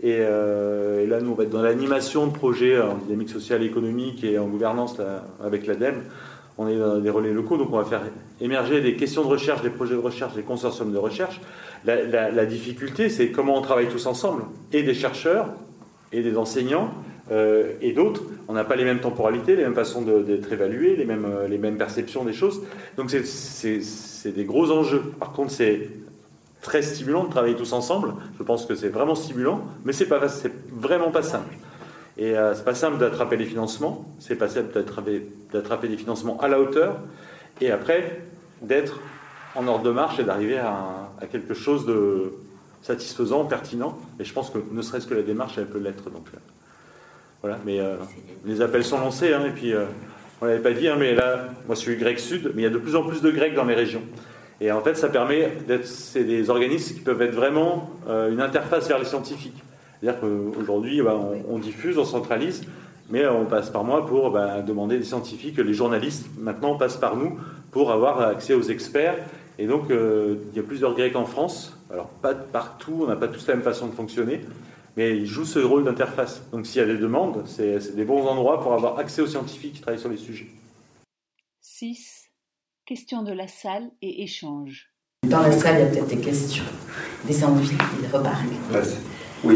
E: Et là, nous, on va être dans l'animation de projets en dynamique sociale et économique et en gouvernance là, avec l'ADEME. On est dans des relais locaux, donc on va faire émerger des questions de recherche, des projets de recherche, des consortiums de recherche. La difficulté, c'est comment on travaille tous ensemble, et des chercheurs, et des enseignants, et d'autres. On n'a pas les mêmes temporalités, les mêmes façons d'être évalués, les mêmes perceptions des choses. Donc c'est des gros enjeux. Par contre, c'est très stimulant de travailler tous ensemble. Je pense que c'est vraiment stimulant, mais c'est vraiment pas simple. Et c'est pas simple d'attraper les financements, c'est pas simple d'attraper des financements à la hauteur, et après d'être en ordre de marche et d'arriver à quelque chose de satisfaisant, pertinent. Et je pense que ne serait-ce que la démarche, elle peut l'être. Donc voilà, mais les appels sont lancés, hein, et puis on l'avait pas dit, hein, mais là, moi je suis grec sud, mais il y a de plus en plus de grecs dans les régions. Et en fait, ça permet c'est des organismes qui peuvent être vraiment une interface vers les scientifiques. C'est-à-dire qu'aujourd'hui, on diffuse, on centralise, mais on passe par moi pour demander des scientifiques. Les journalistes, maintenant, passent par nous pour avoir accès aux experts. Et donc, il y a plusieurs Grecs en France. Alors, pas partout, on n'a pas tous la même façon de fonctionner, mais ils jouent ce rôle d'interface. Donc, s'il y a des demandes, c'est des bons endroits pour avoir accès aux scientifiques qui travaillent sur les sujets.
A: 6. Questions de la salle et échanges.
I: Dans la salle, il y a peut-être des questions, des envies, des remarques.
H: Oui.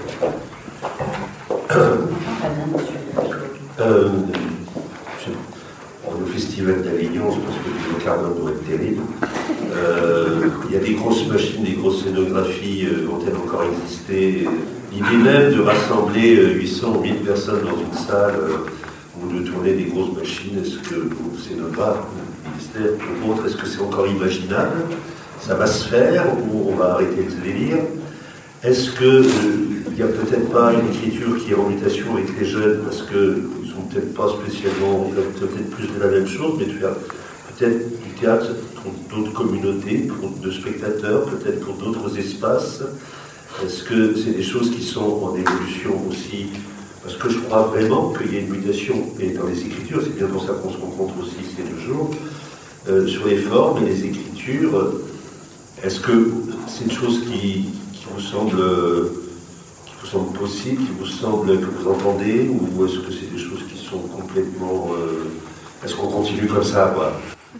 H: Le festival d'Avignon, je pense que le carnet doit être terrible. Il y a des grosses machines, des grosses scénographies, vont-elles encore exister? L'idée même de rassembler 800 ou 1000 personnes dans une salle ou de tourner des grosses machines, est-ce que le scénographe, le ministère, le autre, est-ce que c'est encore imaginable? Ça va se faire ou on va arrêter le délire? Est-ce qu'il n'y a peut-être pas une écriture qui est en mutation avec les jeunes parce qu'ils ne sont peut-être pas spécialement, ils veulent peut-être plus de la même chose, mais de faire peut-être du théâtre pour d'autres communautés, pour de spectateurs, peut-être pour d'autres espaces? Est-ce que c'est des choses qui sont en évolution aussi? Parce que je crois vraiment qu'il y a une mutation, et dans les écritures, c'est bien pour ça qu'on se rencontre aussi ces 2 jours, sur les formes et les écritures. Est-ce que c'est une chose qui vous semble possible, qui vous semble que vous entendez, ou est-ce que c'est des choses qui sont complètement... est-ce qu'on continue comme ça, quoi?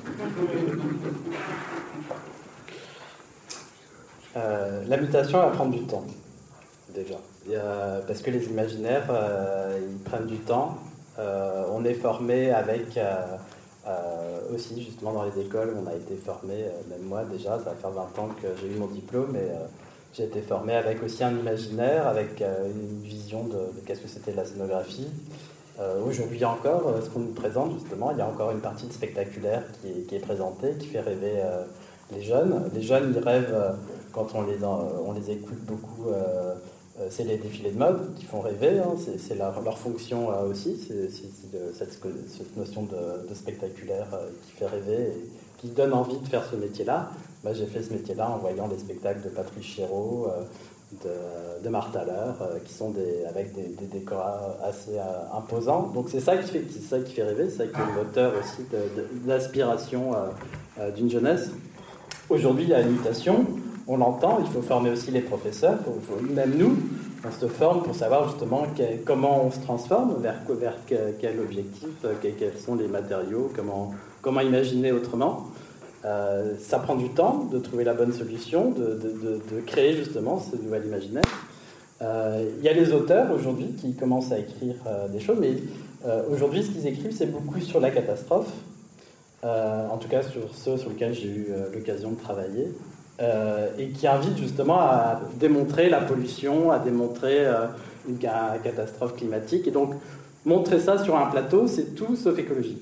F: La mutation va prendre du temps, déjà. Parce que les imaginaires, ils prennent du temps. On est formé avec... aussi, justement, dans les écoles, on a été formé, même moi déjà, ça va faire 20 ans que j'ai eu mon diplôme, et j'ai été formé avec aussi un imaginaire, avec une vision de qu'est-ce que c'était de la scénographie. Aujourd'hui encore, ce qu'on nous présente, justement, il y a encore une partie de spectaculaire qui est présentée, qui fait rêver les jeunes. Les jeunes, ils rêvent, quand on les écoute beaucoup, c'est les défilés de mode qui font rêver, hein, c'est leur fonction aussi, c'est cette notion de spectaculaire qui fait rêver et qui donne envie de faire ce métier-là. Moi, j'ai fait ce métier-là en voyant les spectacles de Patrice Chéreau, de Martha Leur, qui sont avec des décors assez imposants. Donc c'est ça qui fait rêver, c'est ça qui est moteur aussi d'inspiration d'une jeunesse. Aujourd'hui, il y a une mutation. On l'entend, il faut former aussi les professeurs, même nous, on se forme pour savoir justement comment on se transforme, vers quel objectif, quels sont les matériaux, comment imaginer autrement. Ça prend du temps de trouver la bonne solution, de créer justement ce nouvel imaginaire. Il y a les auteurs aujourd'hui qui commencent à écrire des choses, mais aujourd'hui ce qu'ils écrivent c'est beaucoup sur la catastrophe, en tout cas sur ceux sur lesquels j'ai eu l'occasion de travailler. Et qui invite justement à démontrer la pollution, à démontrer une catastrophe climatique. Et donc, montrer ça sur un plateau, c'est tout sauf écologique.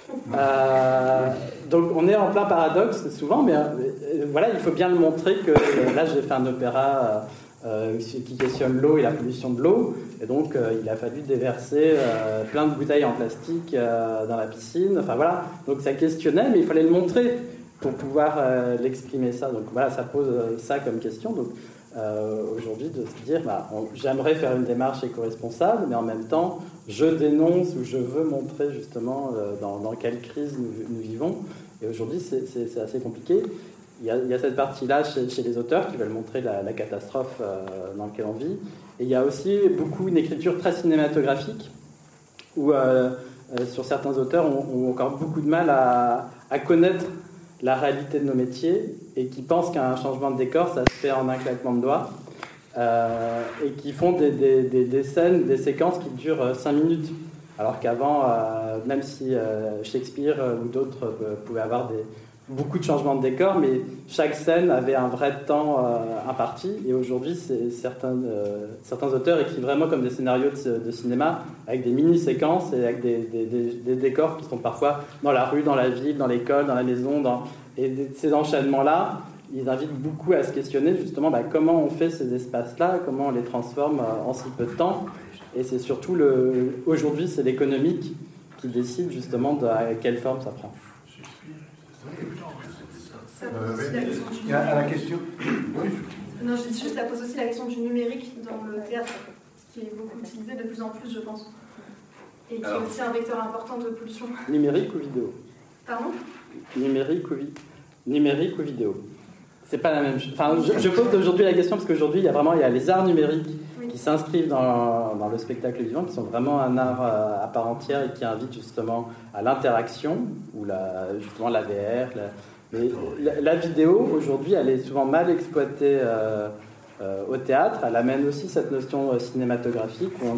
F: Donc, on est en plein paradoxe souvent, mais voilà, il faut bien le montrer que là, j'ai fait un opéra qui questionne l'eau et la pollution de l'eau. Et donc, il a fallu déverser plein de bouteilles en plastique dans la piscine. Enfin, voilà. Donc, ça questionnait, mais il fallait le montrer pour pouvoir l'exprimer ça. Donc voilà, ça pose ça comme question. Donc aujourd'hui, de se dire, j'aimerais faire une démarche éco-responsable, mais en même temps, je dénonce ou je veux montrer justement dans quelle crise nous vivons. Et aujourd'hui, c'est assez compliqué. il y a cette partie-là chez les auteurs qui veulent montrer la catastrophe dans laquelle on vit. Et il y a aussi une écriture très cinématographique où, sur certains auteurs, ont encore beaucoup de mal à connaître la réalité de nos métiers et qui pensent qu'un changement de décor, ça se fait en un claquement de doigts. Et qui font des scènes, des séquences qui durent 5 minutes. Alors qu'avant, même si Shakespeare ou d'autres pouvaient avoir beaucoup de changements de décor, mais chaque scène avait un vrai temps imparti. Et aujourd'hui, certains auteurs écrivent vraiment comme des scénarios de cinéma, avec des mini-séquences et avec des décors qui sont parfois dans la rue, dans la ville, dans l'école, dans la maison. Et ces enchaînements-là, ils invitent beaucoup à se questionner justement comment on fait ces espaces-là, comment on les transforme en si peu de temps. Et c'est surtout aujourd'hui, c'est l'économique qui décide justement de à quelle forme ça prend.
C: À la question.
J: Non, je dis juste, ça pose aussi la question du numérique dans le théâtre, qui est beaucoup utilisé de plus en plus, je pense. Et qui est aussi un vecteur important de pollution.
F: Numérique ou vidéo ?
J: Pardon ?
F: Numérique ou vidéo ? C'est pas la même chose. Enfin, je pose aujourd'hui la question parce qu'aujourd'hui, il y a les arts numériques qui s'inscrivent dans le spectacle vivant, qui sont vraiment un art à part entière et qui invitent justement à l'interaction, ou justement la VR. Mais la vidéo, aujourd'hui, elle est souvent mal exploitée au théâtre. Elle amène aussi cette notion cinématographique où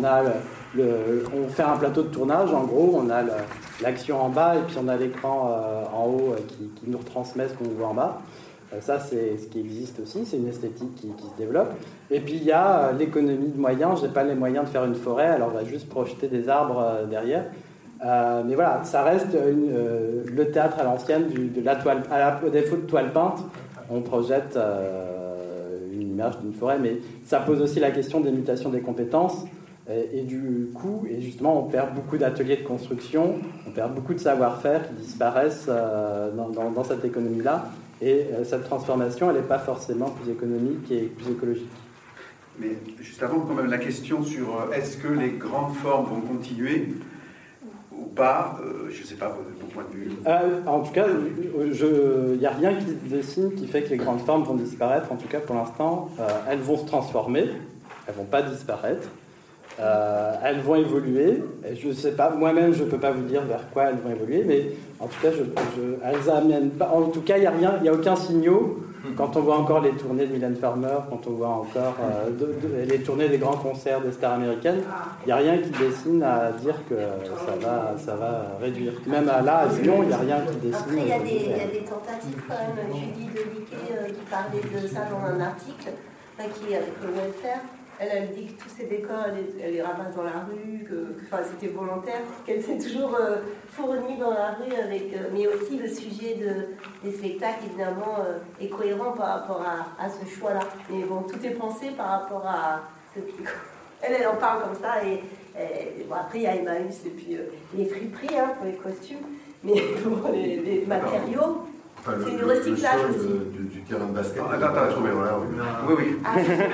F: on fait un plateau de tournage, en gros, on a l'action en bas et puis on a l'écran en haut qui nous retransmet ce qu'on voit en bas. Ça, c'est ce qui existe aussi, c'est une esthétique qui se développe. Et puis, il y a l'économie de moyens. Je n'ai pas les moyens de faire une forêt, alors on va juste projeter des arbres derrière. Mais voilà, ça reste le théâtre à l'ancienne, de la toile, au défaut de toile peinte, on projette une image d'une forêt, mais ça pose aussi la question des mutations des compétences et du coût. Et justement, on perd beaucoup d'ateliers de construction, on perd beaucoup de savoir-faire qui disparaissent dans cette économie-là. Et cette transformation, elle n'est pas forcément plus économique et plus écologique.
C: Mais juste avant, quand même, la question sur est-ce que les grandes formes vont continuer ou pas, je ne sais pas vos points de vue.
F: En tout cas, il n'y a rien qui se dessine qui fait que les grandes formes vont disparaître. En tout cas, pour l'instant, elles vont se transformer, elles ne vont pas disparaître. Elles vont évoluer. Je ne sais pas, moi-même, je ne peux pas vous dire vers quoi elles vont évoluer, mais en tout cas, elles amènent pas. En tout cas, il n'y a aucun signal. Quand on voit encore les tournées de Mylène Farmer, quand on voit encore les tournées des grands concerts des stars américaines, il n'y a rien qui dessine à dire que ça va réduire. Même là, à Lyon, il n'y a rien qui dessine.
G: Après, il y a des tentatives quand même. Julie Deliquet qui parlait de ça dans un article, qui avec le welfare. Elle dit que tous ces décors, elle les ramasse dans la rue, que c'était volontaire, qu'elle s'est toujours fournie dans la rue avec... mais aussi le sujet des spectacles, évidemment, est cohérent par rapport à ce choix-là. Mais bon, tout est pensé par rapport à... Elle en parle comme ça, et bon, après, il y a Emmaüs, et puis les friperies pour les costumes, mais pour les matériaux...
K: Enfin,
G: c'est du recyclage aussi.
K: Du terrain de basket.
C: Attends, trouvé, voilà. Oui.
G: Ah,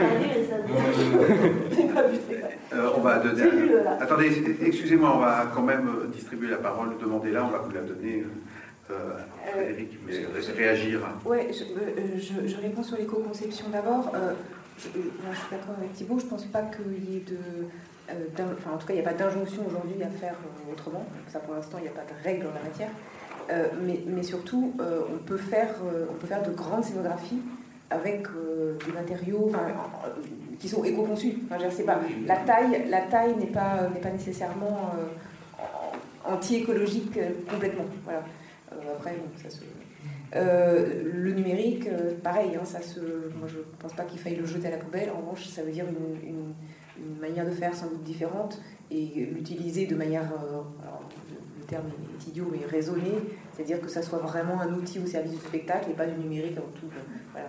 G: j'ai pas vu.
C: On va donner. Attendez, excusez-moi, on va quand même distribuer la parole, demandez-la, on va vous la donner. Frédéric, vous voulez réagir?
D: Oui, je réponds sur l'éco-conception d'abord. Je suis d'accord avec Thibaut, je ne pense pas qu'il y ait en tout cas, il n'y a pas d'injonction aujourd'hui à faire autrement. Ça, pour l'instant, il n'y a pas de règle en la matière. Mais surtout, on peut faire de grandes scénographies avec des matériaux qui sont éco-conçus. Je sais pas, la taille n'est pas nécessairement anti-écologique complètement. Voilà. Après, bon, ça se... le numérique, pareil, moi je ne pense pas qu'il faille le jeter à la poubelle. En revanche, ça veut dire une manière de faire sans doute différente et l'utiliser de manière... le terme est idiot, mais raisonné, c'est-à-dire que ça soit vraiment un outil au service du spectacle et pas du numérique avant tout. Voilà.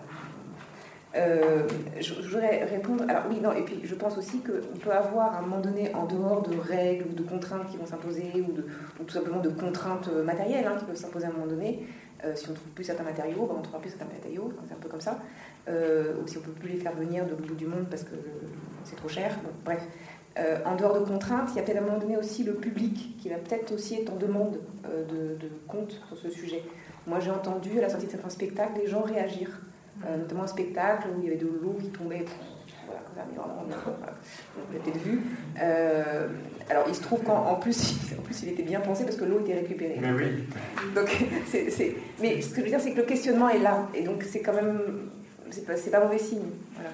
D: Je voudrais répondre. Alors oui, non, et puis je pense aussi qu'on peut avoir à un moment donné, en dehors de règles ou de contraintes qui vont s'imposer, ou tout simplement de contraintes matérielles qui peuvent s'imposer à un moment donné. Si on ne trouve plus certains matériaux, on ne trouvera plus certains matériaux, c'est un peu comme ça. Ou si on ne peut plus les faire venir de bout du monde parce que c'est trop cher. Bon, bref. En dehors de contraintes, il y a peut-être à un moment donné aussi le public qui va peut-être aussi être en demande de compte sur ce sujet. moi j'ai entendu à la sortie de certains spectacles les gens réagir, notamment un spectacle où il y avait de l'eau qui tombait, voilà, comme ça, mais vraiment, vous l'avez peut-être vu. Alors il se trouve qu'en plus il était bien pensé parce que l'eau était récupérée.
E: Mais oui.
D: Donc, mais ce que je veux dire, c'est que le questionnement est là, et donc c'est quand même, c'est pas mauvais signe. Voilà.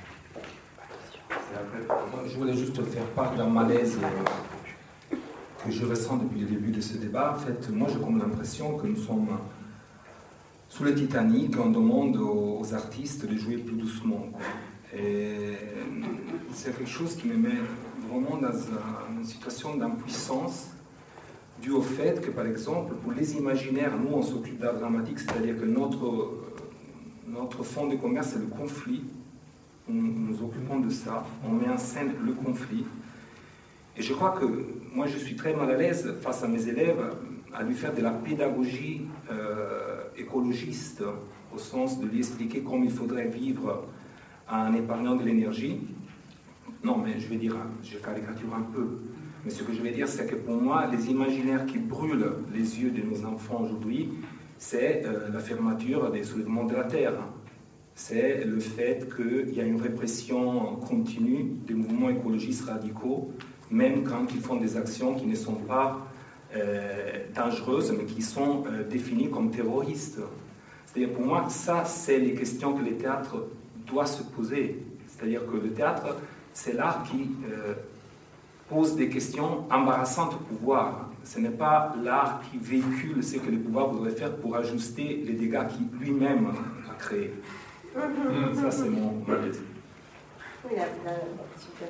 K: Je voulais juste faire part d'un malaise que je ressens depuis le début de ce débat. En fait, moi j'ai comme l'impression que nous sommes sous le Titanic, on demande aux artistes de jouer plus doucement, quoi. Et c'est quelque chose qui me met vraiment dans une situation d'impuissance due au fait que, par exemple, pour les imaginaires, nous on s'occupe d'art dramatique, c'est-à-dire que notre fond de commerce c'est le conflit. Nous nous occupons de ça, on met en scène le conflit. Et je crois que moi je suis très mal à l'aise face à mes élèves à lui faire de la pédagogie écologiste, au sens de lui expliquer comment il faudrait vivre en épargnant de l'énergie. Non, mais je vais dire, je caricature un peu, mais ce que je vais dire, c'est que pour moi, les imaginaires qui brûlent les yeux de nos enfants aujourd'hui, c'est la fermeture des soulèvements de la Terre. C'est le fait qu'il y a une répression continue des mouvements écologistes radicaux, même quand ils font des actions qui ne sont pas dangereuses, mais qui sont définies comme terroristes. C'est-à-dire, pour moi, ça, c'est les questions que le théâtre doit se poser. C'est-à-dire que le théâtre, c'est l'art qui pose des questions embarrassantes au pouvoir. Ce n'est pas l'art qui véhicule ce que le pouvoir voudrait faire pour ajuster les dégâts qu'il lui-même a créés. Ça, c'est mon malaise.
G: Oui, super.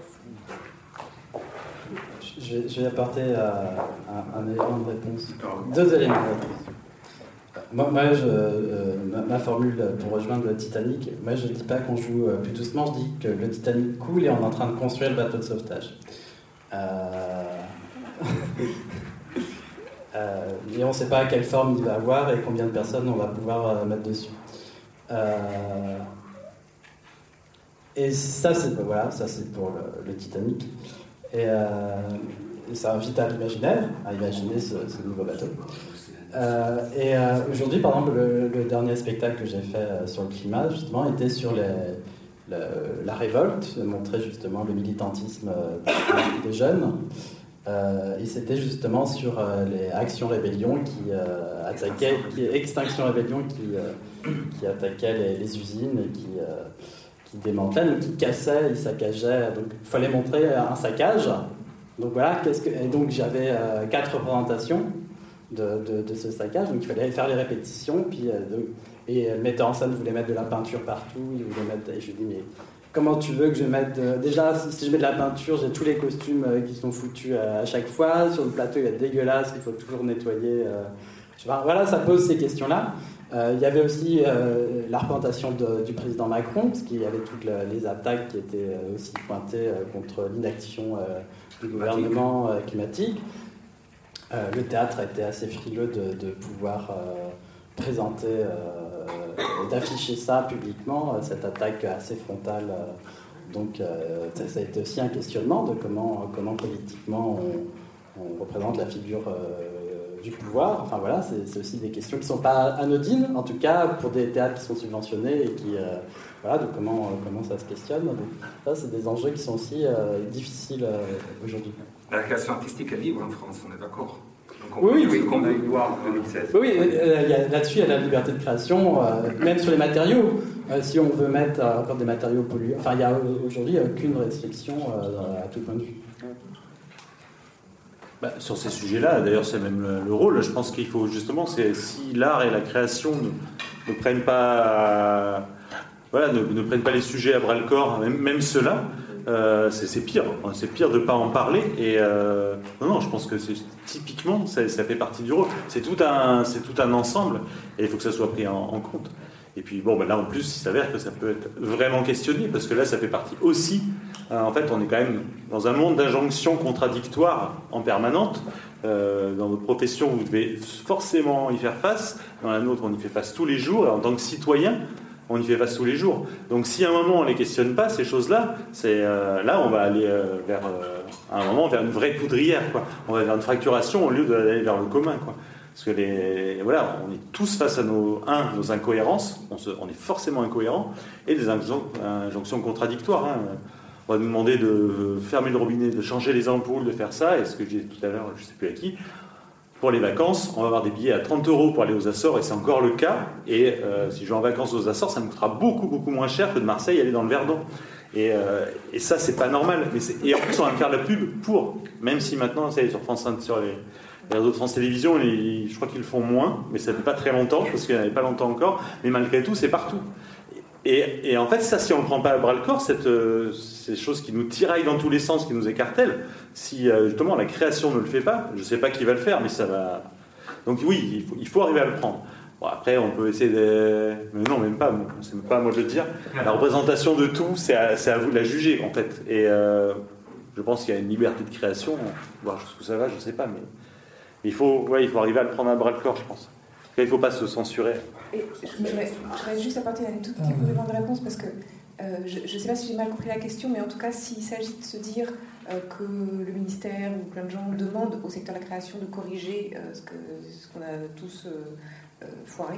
F: Je vais apporter un élément de réponse. 2 éléments de réponse. Moi, ma formule pour rejoindre le Titanic, moi je ne dis pas qu'on joue plus doucement, je dis que le Titanic coule et on est en train de construire le bateau de sauvetage. Et on ne sait pas quelle forme il va avoir et combien de personnes on va pouvoir mettre dessus. Et ça c'est pour le Titanic. Et ça invite à l'imaginaire, à imaginer ce nouveau bateau. Aujourd'hui, par exemple, le dernier spectacle que j'ai fait sur le climat, justement, était sur la révolte, montrer justement le militantisme des jeunes. Et c'était justement sur les Actions Rébellion Extinction Rébellion qui attaquaient les usines et qui démantelaient, donc qui cassaient, ils saccageaient. Donc il fallait montrer un saccage. Donc voilà, et donc j'avais 4 représentations de ce saccage, donc il fallait faire les répétitions, et le metteur en scène voulait mettre de la peinture partout, et je lui dis mais comment tu veux que je mette déjà si je mets de la peinture, j'ai tous les costumes qui sont foutus à chaque fois, sur le plateau il est dégueulasse, il faut toujours nettoyer, voilà, ça pose ces questions-là. Il y avait aussi la représentation du président Macron, parce qu'il y avait toutes les attaques qui étaient aussi pointées contre l'inaction du gouvernement climatique. Le théâtre a été assez frileux de pouvoir présenter, d'afficher ça publiquement, cette attaque assez frontale. Donc ça a été aussi un questionnement de comment politiquement on représente la figure du pouvoir. Enfin voilà, c'est aussi des questions qui ne sont pas anodines, en tout cas pour des théâtres qui sont subventionnés et qui... voilà, de comment ça se questionne. Donc, ça, c'est des enjeux qui sont aussi difficiles aujourd'hui.
K: La création artistique est libre en France, on est d'accord.
F: Oui,
K: comme a eu droit en 2016.
F: Oui, là-dessus, il y a la liberté de création, même sur les matériaux. Si on veut mettre encore des matériaux polluants, enfin, il n'y a aujourd'hui aucune restriction à tout point de vue.
E: Sur ces sujets-là, d'ailleurs, c'est même le rôle. Je pense qu'il faut justement, si l'art et la création ne prennent pas, ne prennent pas les sujets à bras le corps, même ceux-là. C'est pire. C'est pire de ne pas en parler. Et non, je pense que typiquement, ça fait partie du rôle. C'est tout un ensemble, et il faut que ça soit pris en compte. Et puis là en plus, il s'avère que ça peut être vraiment questionné, parce que là, ça fait partie aussi. En fait, on est quand même dans un monde d'injonctions contradictoires en permanente. Dans votre profession, vous devez forcément y faire face. Dans la nôtre, on y fait face tous les jours. Et en tant que citoyen, on y fait face tous les jours. Donc si à un moment on ne les questionne pas, ces choses-là, là on va aller à un moment vers une vraie poudrière, quoi. On va vers une fracturation au lieu d'aller vers le commun, quoi. Parce que voilà, on est tous face à nos incohérences, on est forcément incohérents, et des injonctions contradictoires. Hein. On va nous demander de fermer le robinet, de changer les ampoules, de faire ça, et ce que j'ai dit tout à l'heure, je ne sais plus à qui, pour les vacances, on va avoir des billets à 30 € pour aller aux Açores, et c'est encore le cas, et si je vais en vacances aux Açores, ça me coûtera beaucoup, beaucoup moins cher que de Marseille aller dans le Verdon. Et ça, c'est pas normal. Et en plus, on va me faire la pub pour, même si maintenant, ça y est, sur France 5, sur les réseaux de France Télévisions, je crois qu'ils le font moins, mais ça ne fait pas très longtemps, parce qu'il n'y en avait pas longtemps encore, mais malgré tout, c'est partout. Et en fait, ça, si on ne le prend pas à bras-le-corps, ces choses qui nous tiraillent dans tous les sens, qui nous écartèlent, si justement la création ne le fait pas, je ne sais pas qui va le faire, mais ça va... Donc oui, il faut arriver à le prendre. Bon, après, on peut essayer de... Mais non, même pas, c'est même pas à moi de le dire. La représentation de tout, c'est à vous de la juger, en fait. Et je pense qu'il y a une liberté de création, voir jusqu'où ça va, je ne sais pas, mais... Il faut arriver à le prendre à bras-le-corps, je pense. Il ne faut pas se censurer.
D: Et je voudrais juste apporter un tout petit complément de réponse, parce que je ne sais pas si j'ai mal compris la question, mais en tout cas, s'il s'agit de se dire que le ministère ou plein de gens demandent au secteur de la création de corriger ce qu'on a tous foiré,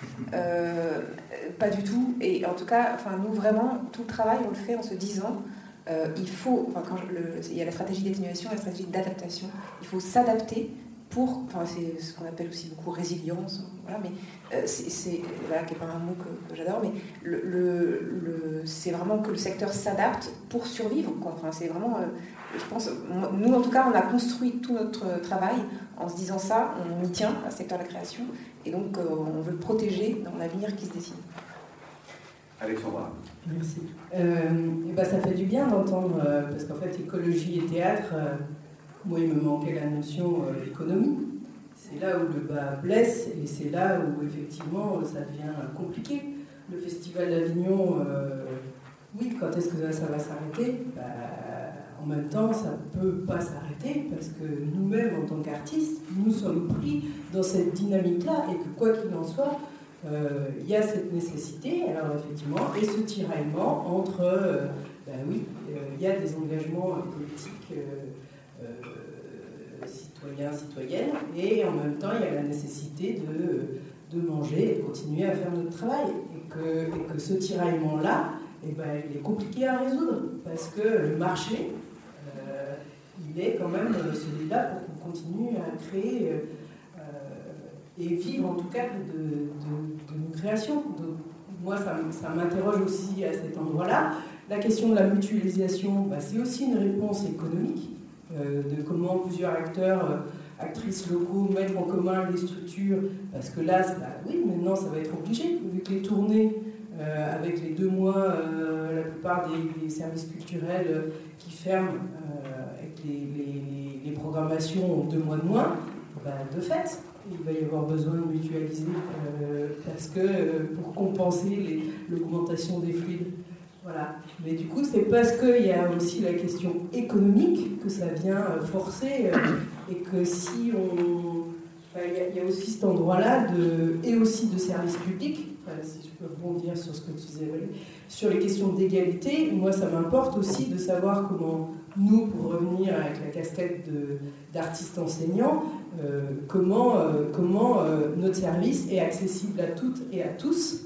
D: pas du tout. Et en tout cas, nous, vraiment, tout le travail, on le fait en se disant... il y a la stratégie d'atténuation et la stratégie d'adaptation. Il faut s'adapter c'est ce qu'on appelle aussi beaucoup résilience, voilà, mais voilà, qui n'est pas un mot que j'adore, mais c'est vraiment que le secteur s'adapte pour survivre, quoi. C'est vraiment, je pense, nous en tout cas, on a construit tout notre travail en se disant ça, on y tient à ce secteur de la création, et donc on veut le protéger dans l'avenir qui se dessine.
C: Alexandra.
L: Merci. Ça fait du bien d'entendre, parce qu'en fait, écologie et théâtre, moi, il me manquait la notion économie. C'est là où le bas blesse, et c'est là où, effectivement, ça devient compliqué. Le Festival d'Avignon, oui, quand est-ce que ça va s'arrêter ? En même temps, ça ne peut pas s'arrêter, parce que nous-mêmes, en tant qu'artistes, nous sommes pris dans cette dynamique-là, et que, quoi qu'il en soit, il y a cette nécessité, alors effectivement, et ce tiraillement entre, il y a des engagements politiques citoyens, citoyennes, et en même temps, il y a la nécessité de manger et continuer à faire notre travail. Et que ce tiraillement-là, il est compliqué à résoudre, parce que le marché, il est quand même celui-là pour qu'on continue à créer... et vivre en tout cas de nos créations. Donc, moi, ça m'interroge aussi à cet endroit-là. La question de la mutualisation, c'est aussi une réponse économique, de comment plusieurs acteurs, actrices locaux mettent en commun les structures, parce que là, maintenant ça va être obligé, vu que les tournées, avec les 2 mois, la plupart des services culturels qui ferment, avec les programmations ont 2 mois de moins, de fait, il va y avoir besoin de mutualiser parce que pour compenser l'augmentation des fluides. Voilà. Mais du coup, c'est parce qu'il y a aussi la question économique que ça vient forcer et que si on... Il y a aussi cet endroit-là et aussi de service public, si je peux rebondir sur ce que tu disais, sur les questions d'égalité. Moi, ça m'importe aussi de savoir comment nous, pour revenir avec la casquette d'artistes enseignants, comment notre service est accessible à toutes et à tous,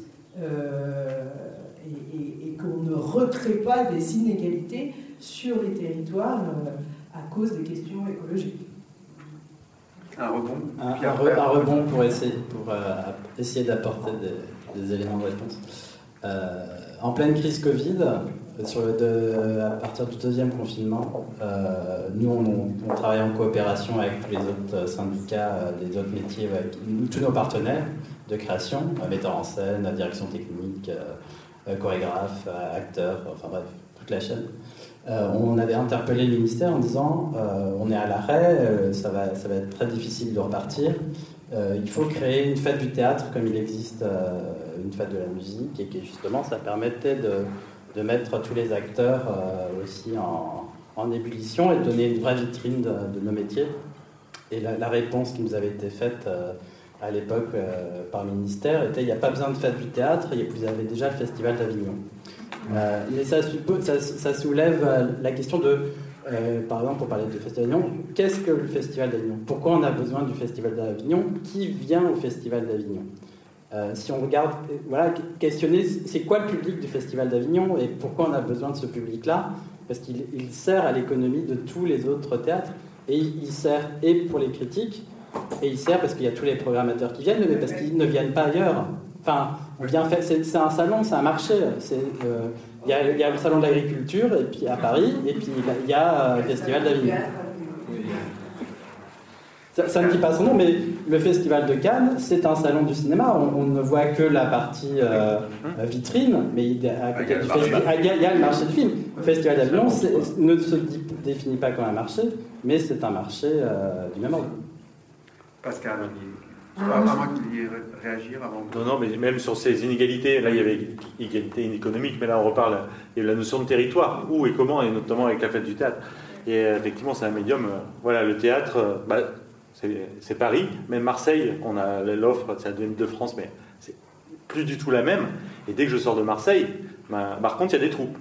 L: et qu'on ne recrée pas des inégalités sur les territoires à cause des questions écologiques.
C: Un rebond.
F: Un rebond pour essayer d'apporter des éléments de réponse. En pleine crise Covid, à partir du 2e confinement, nous on travaille en coopération avec tous les autres syndicats, des autres métiers, avec tous nos partenaires de création, metteurs en scène, direction technique, chorégraphes, acteurs, enfin bref, toute la chaîne. On avait interpellé le ministère en disant on est à l'arrêt, ça va être très difficile de repartir. Il faut créer une fête du théâtre comme il existe une fête de la musique, et que justement ça permettait de mettre tous les acteurs aussi en ébullition et de donner une vraie vitrine de nos métiers. Et la réponse qui nous avait été faite à l'époque par le ministère était: il n'y a pas besoin de fête du théâtre, vous avez déjà le Festival d'Avignon. Mais ça soulève la question de Par exemple, pour parler du Festival d'Avignon, qu'est-ce que le Festival d'Avignon? Pourquoi on a besoin du Festival d'Avignon? Qui vient au Festival d'Avignon? Si on regarde, voilà, questionner c'est quoi le public du Festival d'Avignon et pourquoi on a besoin de ce public-là? Parce qu'il sert à l'économie de tous les autres théâtres et il sert et pour les critiques et il sert parce qu'il y a tous les programmateurs qui viennent, mais parce qu'ils ne viennent pas ailleurs. Enfin, c'est un salon, c'est un marché. Il y a le salon de l'agriculture et puis à Paris et puis il y a le Festival d'Avignon. Ça ne dit pas son nom, mais le Festival de Cannes, c'est un salon du cinéma. On ne voit que la partie vitrine, mais à côté du festival, il y a le marché de film. Le Festival d'Avignon ne se définit pas comme un marché, mais c'est un marché du même ordre.
C: Pascal, à moins que vous vouliez réagir avant.
E: Non, mais même sur ces inégalités, là il y avait égalité économique, mais là on reparle, il y a la notion de territoire, où et comment, et notamment avec la fête du théâtre. Et effectivement, c'est un médium, voilà, le théâtre, c'est Paris, même Marseille, on a l'offre, c'est la deuxième de France, mais c'est plus du tout la même. Et dès que je sors de Marseille, par contre, il y a des troupes.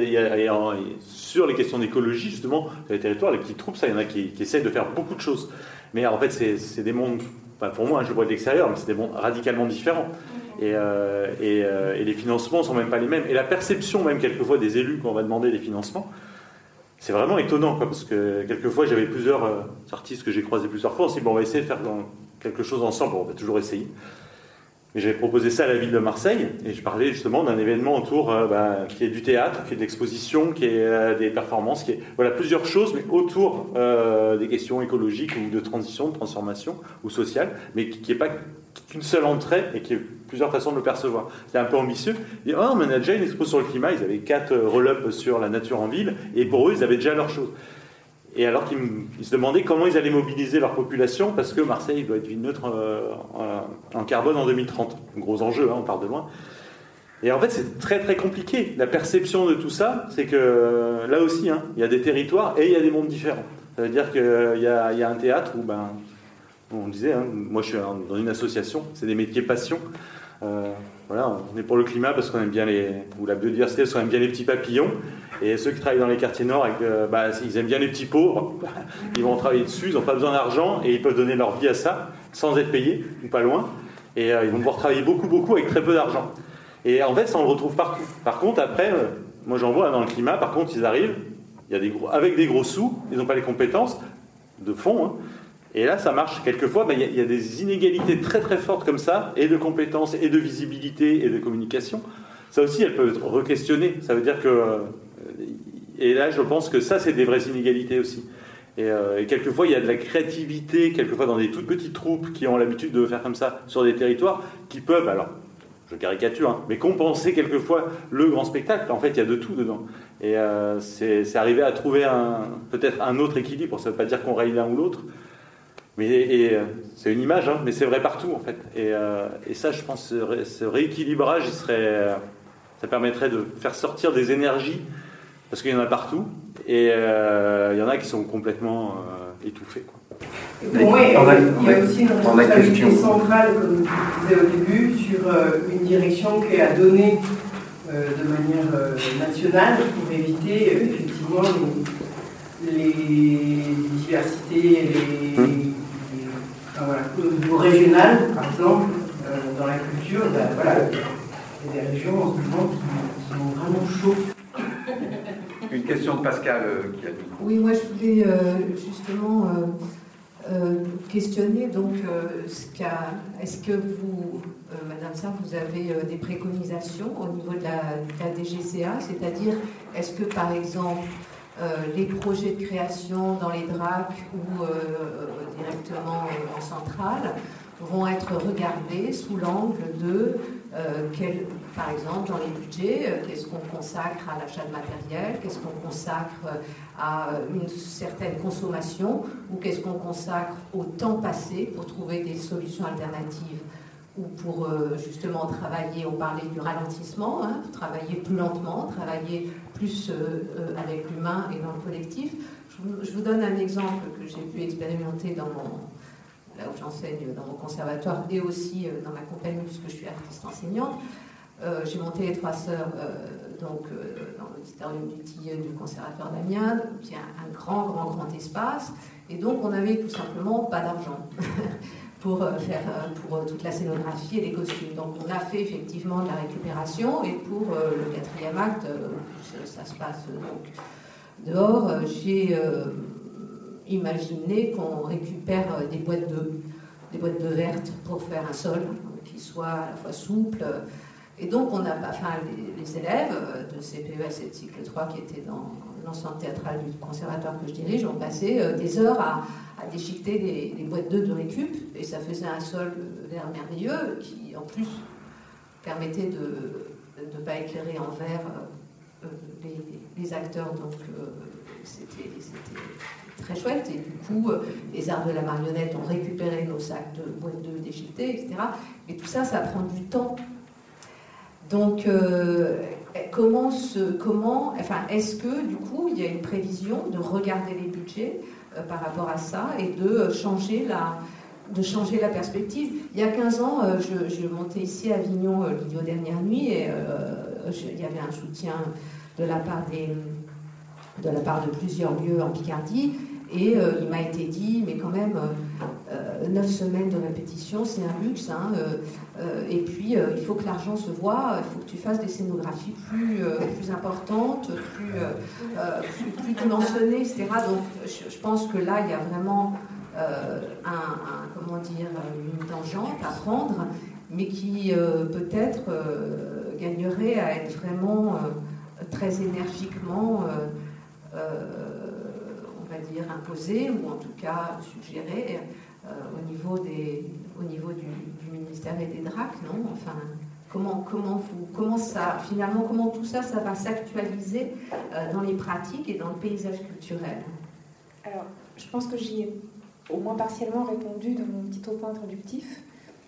E: Sur les questions d'écologie, justement, sur les territoires, les petites troupes, ça, il y en a qui essayent de faire beaucoup de choses. Mais en fait, c'est des mondes, pour moi, je le vois de l'extérieur, mais c'est des mondes radicalement différents. Et les financements ne sont même pas les mêmes. Et la perception, même quelquefois, des élus quand on va demander des financements, c'est vraiment étonnant, quoi, parce que quelquefois, j'avais plusieurs artistes que j'ai croisés plusieurs fois, on s'est dit, bon, on va essayer de faire quelque chose ensemble, on va toujours essayer. Mais j'avais proposé ça à la ville de Marseille, et je parlais justement d'un événement autour qui est du théâtre, qui est de l'exposition, qui est des performances, qui est plusieurs choses, mais autour des questions écologiques ou de transition, de transformation ou sociale, mais qui n'est pas qu'une seule entrée et qui est plusieurs façons de le percevoir. C'était un peu ambitieux. Et on a déjà une expo sur le climat, ils avaient 4 roll-up sur la nature en ville, et pour eux, ils avaient déjà leur chose. Et alors qu'ils se demandaient comment ils allaient mobiliser leur population, parce que Marseille doit être ville neutre en carbone en 2030. Un gros enjeu, on part de loin. Et en fait, c'est très très compliqué. La perception de tout ça, c'est que là aussi, il y a des territoires et il y a des mondes différents. Ça veut dire qu'il y a un théâtre où, on disait, moi je suis dans une association, c'est des métiers passion. On est pour le climat parce qu'on aime bien ou la biodiversité, parce qu'on aime bien les petits papillons. Et ceux qui travaillent dans les quartiers nord, ils aiment bien les petits pauvres, ils vont travailler dessus, ils n'ont pas besoin d'argent et ils peuvent donner leur vie à ça sans être payés, ou pas loin. Et ils vont pouvoir travailler beaucoup avec très peu d'argent. Et en fait, ça on le retrouve partout. Par contre, après, moi j'en vois dans le climat, par contre, ils arrivent, avec des gros sous, ils n'ont pas les compétences de fond. Et là, ça marche. Quelquefois, il y a des inégalités très très fortes comme ça, et de compétences, et de visibilité, et de communication. Ça aussi, elles peuvent être re-questionnées. Ça veut dire que... Et là, je pense que ça, c'est des vraies inégalités aussi. Et quelquefois, il y a de la créativité, quelquefois dans des toutes petites troupes qui ont l'habitude de faire comme ça sur des territoires, qui peuvent, alors, je caricature, mais compenser quelquefois le grand spectacle. En fait, il y a de tout dedans. Et c'est arriver à trouver peut-être un autre équilibre. Ça ne veut pas dire qu'on raye l'un ou l'autre. Mais c'est une image, mais c'est vrai partout en fait. Et ça, je pense, ce rééquilibrage, ça permettrait de faire sortir des énergies, parce qu'il y en a partout, et il y en a qui sont complètement étouffés.
L: Bon, il y a aussi une responsabilité centrale, comme je disais au début, sur une direction qui est à donner de manière nationale pour éviter effectivement les diversités, au niveau régional, par exemple, dans la culture, il y a des régions en ce moment qui ont vraiment chaud.
C: Une question de Pascal qui a dit.
M: Oui, moi je voulais justement questionner donc est-ce que vous, Madame Sarr, vous avez des préconisations au niveau de la DGCA, c'est-à-dire est-ce que par exemple les projets de création dans les DRAC ou directement en centrale vont être regardés sous l'angle de, par exemple, dans les budgets, qu'est-ce qu'on consacre à l'achat de matériel, qu'est-ce qu'on consacre à une certaine consommation, ou qu'est-ce qu'on consacre au temps passé pour trouver des solutions alternatives, ou pour justement travailler, on parlait du ralentissement, travailler plus lentement, travailler plus avec l'humain et dans le collectif. Je vous donne un exemple que j'ai pu expérimenter là où j'enseigne dans mon conservatoire et aussi dans ma compagnie puisque je suis artiste enseignante. J'ai monté les 3 sœurs l'auditorium du Tillet du Conservatoire d'Amiens, qui est un grand espace. Et donc, on n'avait tout simplement pas d'argent pour toute la scénographie et les costumes. Donc, on a fait effectivement de la récupération. Et pour le 4e acte, ça se passe donc dehors. J'ai imaginé qu'on récupère des boîtes d'œufs vertes pour faire un sol qui soit à la fois souple. Et donc, les élèves de CPES et de cycle 3 qui étaient dans l'ensemble théâtral du conservatoire que je dirige ont passé des heures à déchiqueter les boîtes d'œufs de récup, et ça faisait un sol d'air merveilleux qui, en plus, permettait de ne pas éclairer en vert les acteurs. Donc, c'était très chouette. Et du coup, les arts de la marionnette ont récupéré nos sacs de boîtes d'œufs déchiquetés, etc. Mais tout ça, ça prend du temps. Donc, est-ce que, du coup, il y a une prévision de regarder les budgets par rapport à ça et de changer la perspective? Il y a 15 ans, je montais ici à Avignon l'Idiot Dernière Nuit, et il y avait un soutien de la part de plusieurs lieux en Picardie. Et il m'a été dit, mais quand même, 9 semaines de répétition, c'est un luxe. Et puis, il faut que l'argent se voit, il faut que tu fasses des scénographies plus importantes, plus dimensionnées, etc. Donc, je pense que là, il y a vraiment une tangente à prendre, mais qui peut-être gagnerait à être vraiment très énergiquement imposé, ou en tout cas suggéré au niveau du ministère et des DRAC, non? Enfin, comment tout ça va s'actualiser dans les pratiques et dans le paysage culturel?
D: Alors, je pense que j'y ai au moins partiellement répondu dans mon petit topo introductif.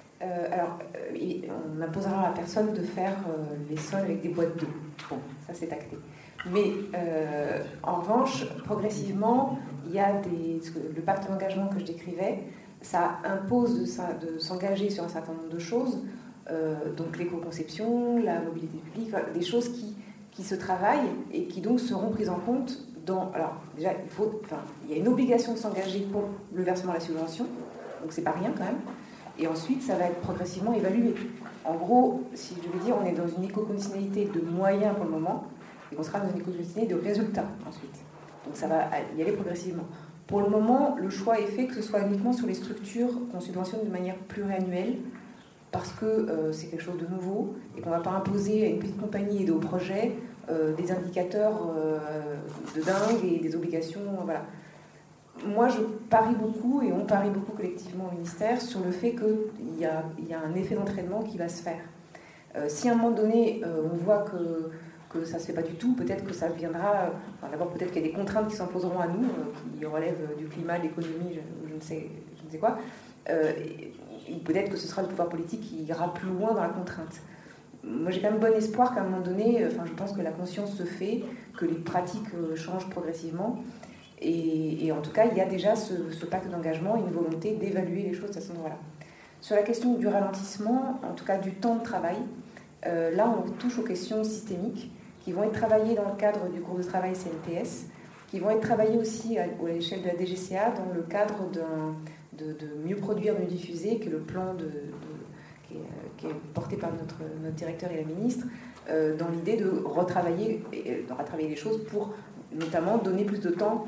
D: On n'imposera à la personne de faire les sols avec des boîtes d'œufs. Bon, ça c'est acté. Mais en revanche, progressivement, il y a le pacte d'engagement que je décrivais, ça impose de s'engager sur un certain nombre de choses, donc l'éco-conception, la mobilité publique, des choses qui se travaillent et qui donc seront prises en compte dans... Alors déjà, il y a une obligation de s'engager pour le versement de la subvention, donc c'est pas rien quand même, et ensuite ça va être progressivement évalué. En gros, si je veux dire, on est dans une éco-conditionnalité de moyens pour le moment, et on sera dans une éco-conditionnalité de résultats ensuite. Donc ça va y aller progressivement. Pour le moment, le choix est fait que ce soit uniquement sur les structures qu'on subventionne de manière pluriannuelle, parce que c'est quelque chose de nouveau, et qu'on ne va pas imposer à une petite compagnie et de hauts projets des indicateurs de dingue et des obligations. Voilà. Moi, je parie beaucoup, et on parie beaucoup collectivement au ministère, sur le fait qu'il y a un effet d'entraînement qui va se faire. Si à un moment donné, on voit que ça ne se fait pas du tout, peut-être que ça viendra... d'abord, peut-être qu'il y a des contraintes qui s'imposeront à nous, qui relèvent du climat, de l'économie, je ne sais quoi. Peut-être que ce sera le pouvoir politique qui ira plus loin dans la contrainte. Moi, j'ai quand même bon espoir qu'à un moment donné, je pense que la conscience se fait, que les pratiques changent progressivement. Et en tout cas, il y a déjà ce pacte d'engagement, une volonté d'évaluer les choses à ce moment-là. Sur la question du ralentissement, en tout cas du temps de travail, là, on touche aux questions systémiques qui vont être travaillées dans le cadre du groupe de travail CNPS, qui vont être travaillées aussi à l'échelle de la DGCA dans le cadre de mieux produire, mieux diffuser, qui est le plan qui est porté par notre directeur et la ministre, dans l'idée de retravailler les choses pour notamment donner plus de temps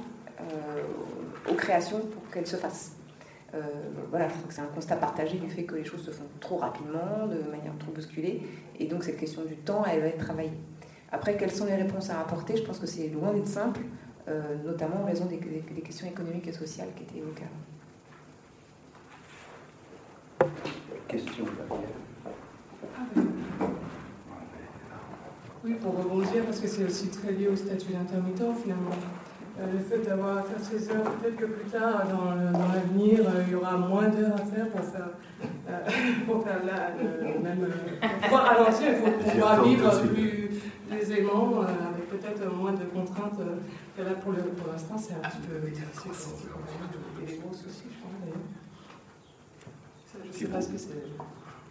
D: aux créations pour qu'elles se fassent. Voilà, je trouve que c'est un constat partagé du fait que les choses se font trop rapidement, de manière trop bousculée, et donc cette question du temps, elle va être travaillée. Après, quelles sont les réponses à apporter? Je pense que c'est loin d'être simple, notamment en raison des questions économiques et sociales qui étaient évoquées.
C: Question,
L: Oui, pour rebondir, parce que c'est aussi très lié au statut d'intermittent finalement. Le fait d'avoir à faire ces heures, peut-être que plus tard, dans l'avenir, il y aura moins d'heures à faire pour faire pouvoir ralentir, il faut pouvoir vivre plus aisément, avec peut-être moins de contraintes. Et là, pour l'instant, c'est un petit peu... Et les grosses aussi, je crois, d'ailleurs. Je ne sais pas ce que c'est.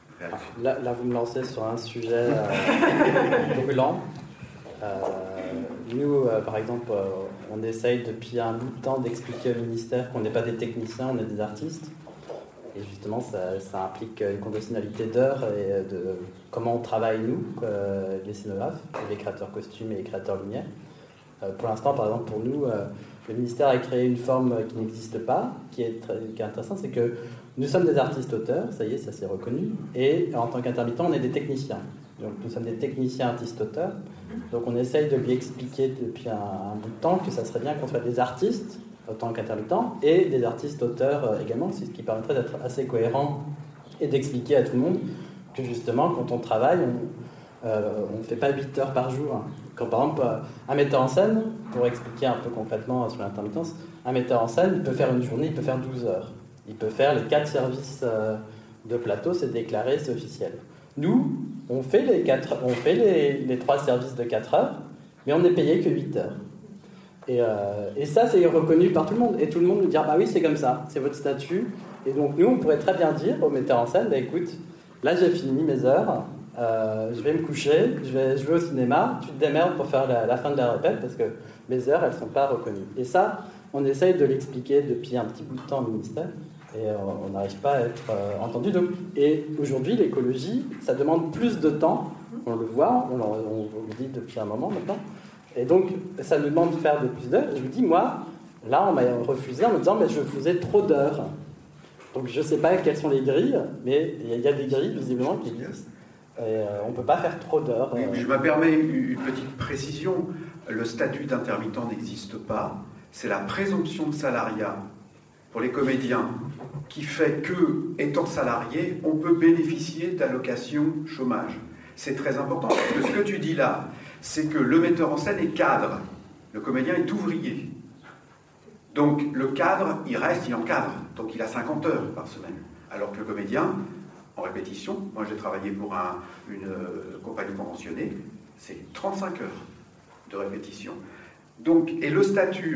F: Là, vous me lancez sur un sujet brûlant. Nous, par exemple, on essaye depuis un bout de temps d'expliquer au ministère qu'on n'est pas des techniciens, on est des artistes. Et justement, ça implique une conditionnalité d'heures et de comment on travaille, nous, les scénographes, les créateurs costumes et les créateurs lumière. Pour l'instant, par exemple, pour nous, le ministère a créé une forme qui n'existe pas, qui est intéressante, c'est que nous sommes des artistes-auteurs, ça y est, ça s'est reconnu, et en tant qu'intermittents, on est des techniciens. Donc nous sommes des techniciens artistes-auteurs, donc on essaye de lui expliquer depuis un bout de temps que ça serait bien qu'on soit des artistes, en tant qu'intermittents, et des artistes-auteurs également, ce qui permettrait d'être assez cohérent et d'expliquer à tout le monde que justement, quand on travaille, on ne fait pas 8 heures par jour. Hein. Quand par exemple, un metteur en scène, pour expliquer un peu concrètement sur l'intermittence, un metteur en scène, il peut faire une journée, il peut faire 12 heures. Il peut faire les 4 services de plateau, c'est déclaré, c'est officiel. Nous, on fait les 3 services de 4 heures, mais on n'est payé que 8 heures. Et ça, c'est reconnu par tout le monde. Et tout le monde nous dit, bah oui, c'est comme ça, c'est votre statut. Et donc nous, on pourrait très bien dire au metteur en scène, bah écoute, là j'ai fini mes heures, je vais me coucher, je vais au cinéma, tu te démerdes pour faire la fin de la répète, parce que mes heures, elles ne sont pas reconnues. Et ça, on essaye de l'expliquer depuis un petit bout de temps au ministère, et on n'arrive pas à être entendu. Donc, et aujourd'hui, l'écologie, ça demande plus de temps, on le voit, on le dit depuis un moment maintenant, et donc ça nous demande de faire de plus d'heures. Je vous dis, moi, là, on m'a refusé en me disant, mais je faisais trop d'heures. Donc je ne sais pas quelles sont les grilles, mais il y a des grilles visiblement qui existent. Et on ne peut pas faire trop d'heures.
C: Oui, je me permets une petite précision. Le statut d'intermittent n'existe pas. C'est la présomption de salariat pour les comédiens qui fait que, étant salarié, on peut bénéficier d'allocations chômage. C'est très important, parce que ce que tu dis là, c'est que le metteur en scène est cadre, le comédien est ouvrier. Donc le cadre, il encadre, donc il a 50 heures par semaine. Alors que le comédien, en répétition, moi j'ai travaillé pour une compagnie conventionnée, c'est 35 heures de répétition. Donc, et le statut,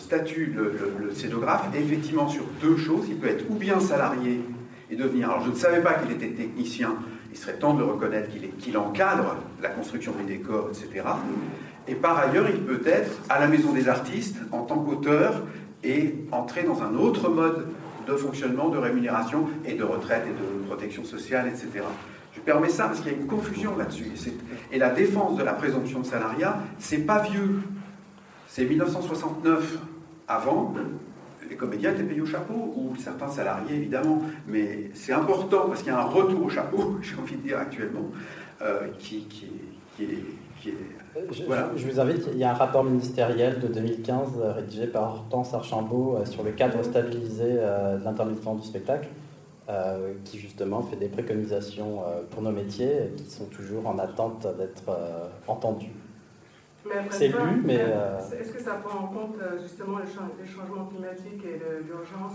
C: le scénographe est effectivement sur 2 choses. Il peut être ou bien salarié et devenir, alors je ne savais pas qu'il était technicien, il serait temps de le reconnaître qu'il encadre la construction des décors, etc. Et par ailleurs, il peut être à la Maison des Artistes en tant qu'auteur et entrer dans un autre mode de fonctionnement, de rémunération et de retraite et de protection sociale, etc. Je permets ça parce qu'il y a une confusion là-dessus. Et la défense de la présomption de salariat, c'est pas vieux. C'est 1969. Avant, les comédiens étaient payés au chapeau, ou certains salariés évidemment, mais c'est important parce qu'il y a un retour au chapeau, j'ai envie de dire actuellement, qui est voilà.
F: Je vous invite, il y a un rapport ministériel de 2015 rédigé par Hortense Archambault sur le cadre stabilisé de l'intermittence du spectacle, qui justement fait des préconisations pour nos métiers qui sont toujours en attente d'être entendus. C'est lu, mais...
N: Est-ce que ça prend en compte justement les changements climatiques et l'urgence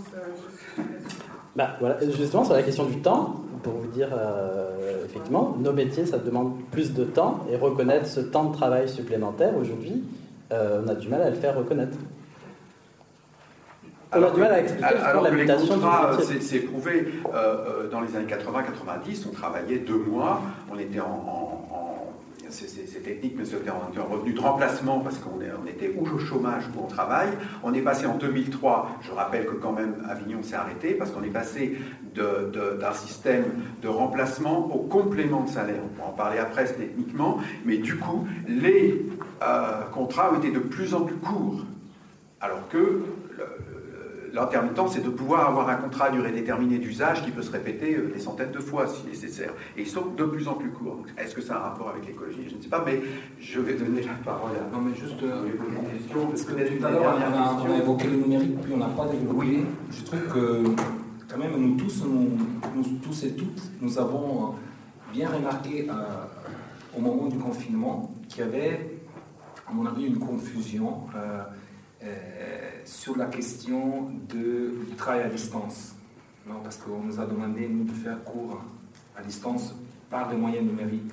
F: voilà, justement, sur la question du temps, pour vous dire, effectivement, nos métiers, ça demande plus de temps, et reconnaître ce temps de travail supplémentaire, aujourd'hui, on a du mal à le faire reconnaître. On a du mal à expliquer
C: alors
F: la
C: que
F: mutation
C: les contrats,
F: du métier.
C: c'est prouvé, dans les années 80-90, on travaillait 2 mois, on était c'est technique, mais c'était en revenu de remplacement parce qu'on était ou au chômage ou au travail. On est passé en 2003, je rappelle que quand même Avignon s'est arrêté parce qu'on est passé d'un système de remplacement au complément de salaire. On peut en parler après techniquement, mais du coup, les contrats ont été de plus en plus courts. Alors que l'intermittent, c'est de pouvoir avoir un contrat à durée déterminée d'usage qui peut se répéter des centaines de fois si nécessaire. Et ils sont de plus en plus courts. Est-ce que ça a un rapport avec l'écologie? Je ne sais pas, mais je vais donner la parole à...
K: Non, mais juste
C: une question.
K: Parce que tout à l'heure, on a évoqué le numérique, puis on n'a pas développé. Oui. Je trouve que, quand même, nous tous et toutes, nous avons bien remarqué au moment du confinement qu'il y avait, à mon avis, une confusion sur la question du travail à distance. Non, parce qu'on nous a demandé, nous, de faire cours à distance par des moyens numériques.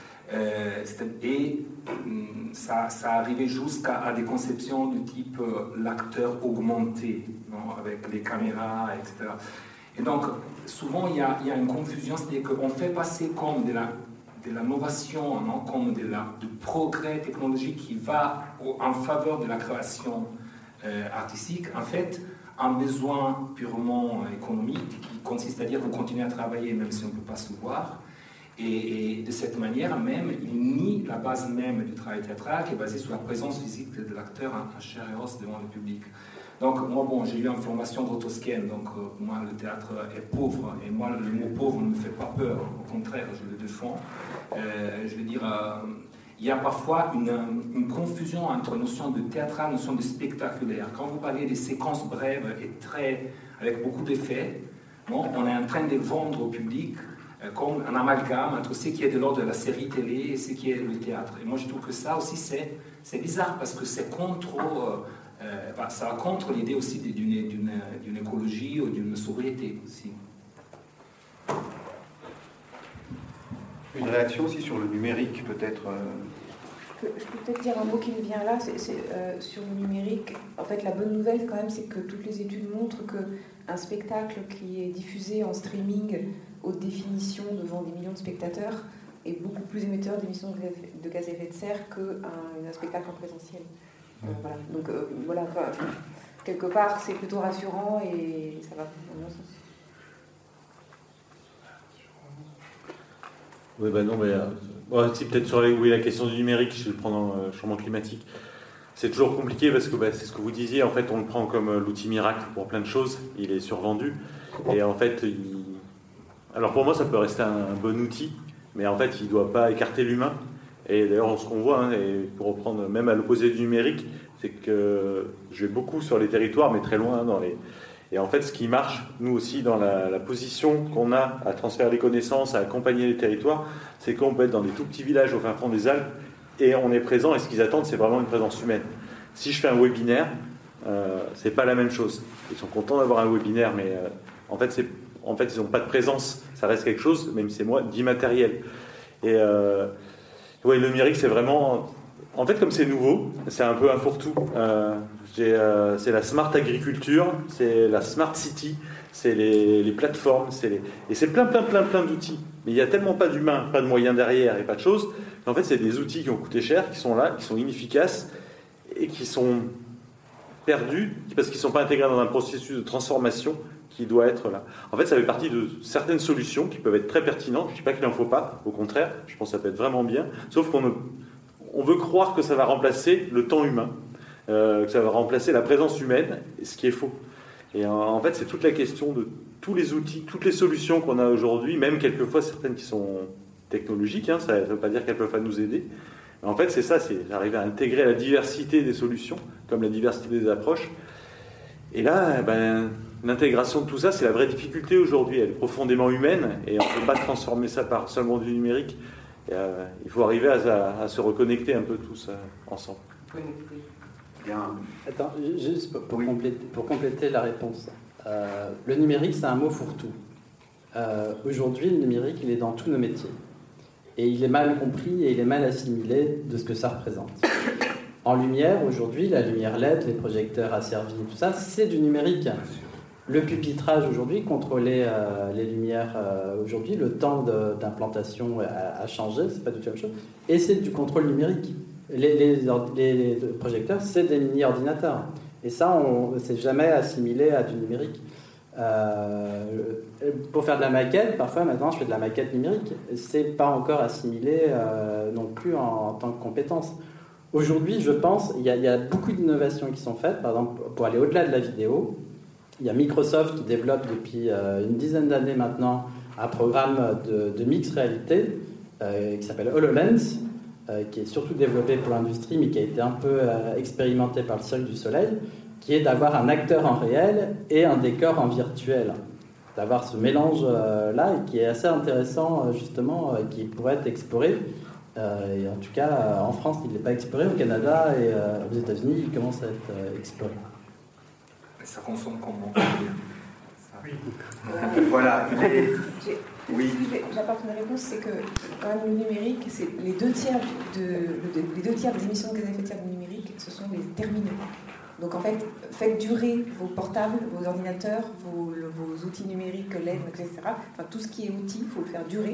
K: Et ça arrivait jusqu'à des conceptions du type l'acteur augmenté, non, avec les caméras, etc. Et donc, souvent, il y a une confusion, c'est-à-dire qu'on fait passer comme de l'innovation, non, comme du progrès technologique qui va en faveur de la création artistique, en fait, un besoin purement économique qui consiste à dire vous continuez à travailler même si on ne peut pas se voir. Et de cette manière même, il nie la base même du travail théâtral qui est basée sur la présence physique de l'acteur en chair et os devant le public. Donc moi, bon, j'ai eu une formation d'autosken, donc moi le théâtre est pauvre, et moi le mot pauvre ne me fait pas peur, au contraire, je le défends. Je veux dire, il y a parfois une confusion entre notion de théâtral et notion de spectaculaire. Quand vous parlez des séquences brèves et avec beaucoup d'effets, bon, on est en train de vendre au public comme un amalgame entre ce qui est de l'ordre de la série télé et ce qui est le théâtre. Et moi je trouve que ça aussi c'est bizarre parce que c'est ça va contre l'idée aussi d'une écologie ou d'une sobriété aussi.
C: Une réaction aussi sur le numérique peut-être
D: Je peux peut-être dire un mot qui me vient là, c'est sur le numérique. En fait, la bonne nouvelle quand même, c'est que toutes les études montrent qu'un spectacle qui est diffusé en streaming haute définition devant des millions de spectateurs est beaucoup plus émetteur d'émissions de gaz à effet de serre qu'un spectacle en présentiel. Voilà. Donc voilà, quelque part, c'est plutôt rassurant et ça va dans mon sens.
E: Oui, bah non, mais si peut-être sur la question du numérique, je vais le prendre dans le changement climatique. C'est toujours compliqué parce que c'est ce que vous disiez, en fait, on le prend comme l'outil miracle pour plein de choses, il est survendu, et en fait, alors pour moi, ça peut rester un bon outil, mais en fait, il ne doit pas écarter l'humain. Et d'ailleurs, ce qu'on voit, et pour reprendre même à l'opposé du numérique, c'est que je vais beaucoup sur les territoires, mais très loin dans les... Et en fait, ce qui marche, nous aussi, dans la position qu'on a à transférer les connaissances, à accompagner les territoires, c'est qu'on peut être dans des tout petits villages au fin fond des Alpes, et on est présent, et ce qu'ils attendent, c'est vraiment une présence humaine. Si je fais un webinaire, c'est pas la même chose. Ils sont contents d'avoir un webinaire, mais en fait, ils n'ont pas de présence. Ça reste quelque chose, même si c'est moi, d'immatériel. Et le numérique, c'est vraiment... En fait, comme c'est nouveau, c'est un peu un fourre-tout. C'est la smart agriculture, c'est la smart city, c'est les plateformes, et c'est plein d'outils. Mais il n'y a tellement pas d'humains, pas de moyens derrière et pas de choses, qu'en fait, c'est des outils qui ont coûté cher, qui sont là, qui sont inefficaces et qui sont perdus parce qu'ils ne sont pas intégrés dans un processus de transformation qui doit être là. En fait, ça fait partie de certaines solutions qui peuvent être très pertinentes. Je ne dis pas qu'il n'en faut pas, au contraire, je pense que ça peut être vraiment bien, sauf qu'on veut croire que ça va remplacer le temps humain, que ça va remplacer la présence humaine, ce qui est faux. Et en fait, c'est toute la question de tous les outils, toutes les solutions qu'on a aujourd'hui, même quelquefois certaines qui sont technologiques, ça ne veut pas dire qu'elles ne peuvent pas nous aider. Mais en fait, c'est ça, c'est arriver à intégrer la diversité des solutions, comme la diversité des approches. Et là, l'intégration de tout ça, c'est la vraie difficulté aujourd'hui. Elle est profondément humaine, et on ne peut pas transformer ça par seulement du numérique. Il faut arriver à se reconnecter un peu tous ensemble.
F: Attends, juste pour compléter la réponse. Le numérique, c'est un mot fourre-tout. Aujourd'hui, le numérique, il est dans tous nos métiers. Et il est mal compris et il est mal assimilé de ce que ça représente. En lumière, aujourd'hui, la lumière LED, les projecteurs asservis, tout ça, c'est du numérique. Le pupitrage aujourd'hui, contrôler les lumières aujourd'hui, le temps d'implantation a changé, c'est pas du tout la même chose. Et c'est du contrôle numérique. Les projecteurs, c'est des mini-ordinateurs. Et ça, c'est jamais assimilé à du numérique. Pour faire de la maquette, parfois maintenant je fais de la maquette numérique. C'est pas encore assimilé non plus en tant que compétence. Aujourd'hui, je pense, il y a beaucoup d'innovations qui sont faites. Par exemple, pour aller au-delà de la vidéo, il y a Microsoft qui développe depuis une dizaine d'années maintenant un programme de mixed réalité qui s'appelle HoloLens, qui est surtout développé pour l'industrie, mais qui a été un peu expérimenté par le Cirque du Soleil, qui est d'avoir un acteur en réel et un décor en virtuel. D'avoir ce mélange-là, et qui est assez intéressant, justement, qui pourrait être exploré. Et en tout cas, en France, il n'est pas exploré. Au Canada et aux États-Unis, il commence à être exploré.
K: Et ça consomme comment?
C: Oui. Voilà. Oui.
D: J'apporte une réponse, c'est que quand même le numérique, c'est les deux tiers des émissions de gaz à effet de serre du numérique, ce sont les terminaux. Donc en fait, faites durer vos portables, vos ordinateurs, vos outils numériques, LED, etc. Enfin, tout ce qui est outil, il faut le faire durer.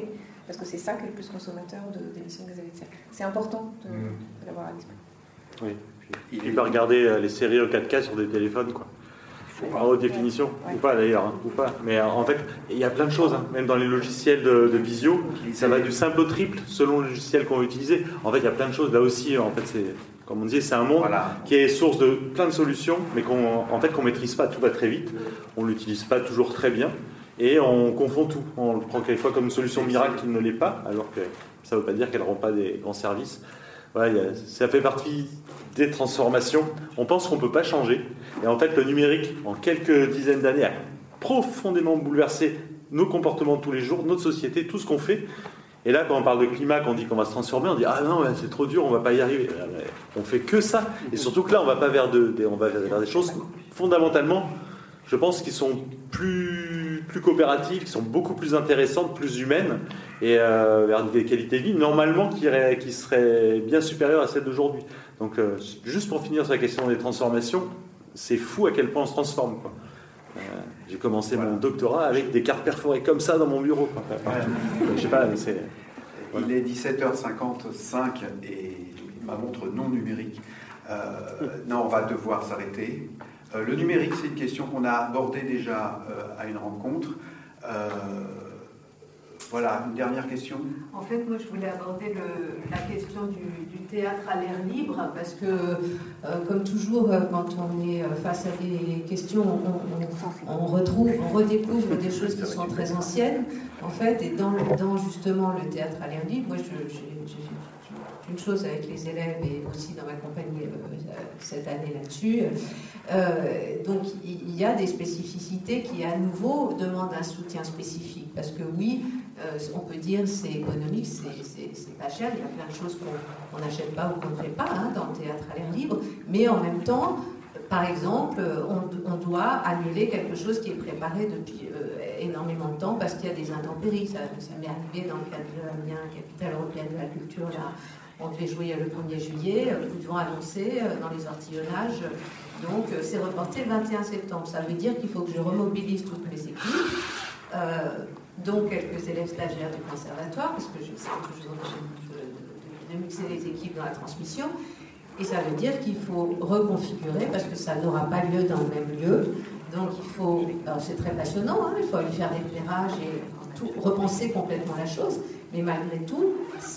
D: parce que c'est ça qui est le plus consommateur d'émissions de gaz à effet de serre. C'est important de l'avoir à l'esprit.
E: Oui. Il peut regarder les séries en 4K sur des téléphones, quoi. En haute définition, ou pas d'ailleurs, ou pas. Mais en fait, il y a plein de choses, même dans les logiciels de visio, ça va du simple au triple selon le logiciel qu'on va utiliser. En fait, il y a plein de choses. Là aussi, en fait, c'est, comme on disait, c'est un monde qui est source de plein de solutions, mais qu'on maîtrise pas. Tout va très vite, on l'utilise pas toujours très bien, et on confond tout. On le prend quelquefois comme une solution miracle qui ne l'est pas, alors que ça ne veut pas dire qu'elle ne rend pas des grands services. Voilà, ça fait partie des transformations. On pense qu'on ne peut pas changer. Et en fait, le numérique, en quelques dizaines d'années, a profondément bouleversé nos comportements de tous les jours, notre société, tout ce qu'on fait. Et là, quand on parle de climat, qu'on dit qu'on va se transformer, on dit « Ah non, c'est trop dur, on ne va pas y arriver ». On ne fait que ça. Et surtout que là, on va vers des choses fondamentalement, je pense, qui sont plus coopératives, qui sont beaucoup plus intéressantes, plus humaines, et vers des qualités de vie, normalement, qui seraient bien supérieures à celles d'aujourd'hui. Donc, juste pour finir sur la question des transformations, c'est fou à quel point on se transforme, quoi. J'ai commencé mon doctorat avec des cartes perforées comme ça dans mon bureau, quoi. Je sais pas, mais c'est...
C: Voilà. Il est 17h55 et ma montre non numérique. Non, on va devoir s'arrêter. Le numérique, c'est une question qu'on a abordée déjà à une rencontre. Voilà, une dernière question.
M: En fait, moi, je voulais aborder la question du théâtre à l'air libre, parce que, comme toujours, quand on est face à des questions, on redécouvre des choses qui sont très anciennes, en fait, et dans justement le théâtre à l'air libre, moi, j'ai une chose avec les élèves et aussi dans ma compagnie cette année là-dessus. Donc il y a des spécificités qui à nouveau demandent un soutien spécifique, parce que oui, on peut dire c'est économique, c'est pas cher, il y a plein de choses qu'on n'achète pas ou qu'on ne fait pas dans le théâtre à l'air libre, mais en même temps, par exemple, on doit annuler quelque chose qui est préparé depuis énormément de temps parce qu'il y a des intempéries. Ça m'est arrivé dans le cadre de l'Amiens, capitale européenne de la culture, là. On devait jouer le 1er juillet, coup de vent annoncé dans les ortillonnages, donc c'est reporté le 21 septembre. Ça veut dire qu'il faut que je remobilise toutes mes équipes, dont quelques élèves stagiaires du conservatoire, parce que j'essaie toujours de mixer les équipes dans la transmission, et ça veut dire qu'il faut reconfigurer, parce que ça n'aura pas lieu dans le même lieu, donc il faut, alors c'est très passionnant, il faut aller faire des éclairages et tout, repenser complètement la chose, mais malgré tout,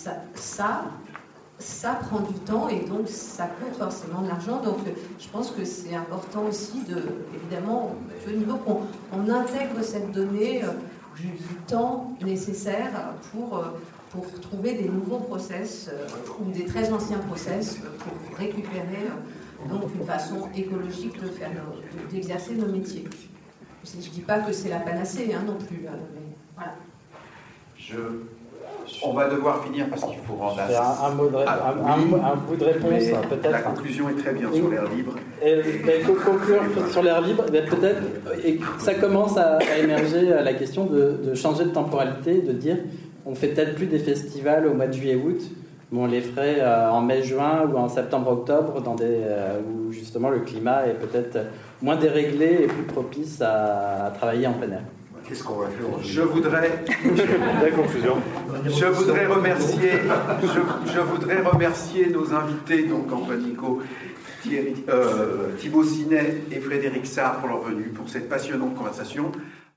M: ça prend du temps et donc ça coûte forcément de l'argent. Donc je pense que c'est important aussi évidemment, au niveau qu'on intègre cette donnée du temps nécessaire pour trouver des nouveaux process ou des très anciens process pour récupérer donc une façon écologique d'exercer nos métiers. Je ne dis pas que c'est la panacée non plus, mais voilà.
C: On va devoir finir parce qu'il faut rendre
F: un bout de réponse, peut-être.
C: La conclusion est très bien sur l'air libre.
F: Conclure sur l'air libre, peut-être, et ça commence à émerger la question de changer de temporalité, de dire on fait peut-être plus des festivals au mois de juillet-août, mais on les ferait en mai-juin ou en septembre-octobre, où justement le climat est peut-être moins déréglé et plus propice à travailler en plein air.
H: Qu'est-ce qu'on va faire aujourd'hui ?
C: Je voudrais remercier nos invités, donc Antoine Nicot, Thibaut Sinet et Frédéric Sarr pour leur venue, pour cette passionnante conversation.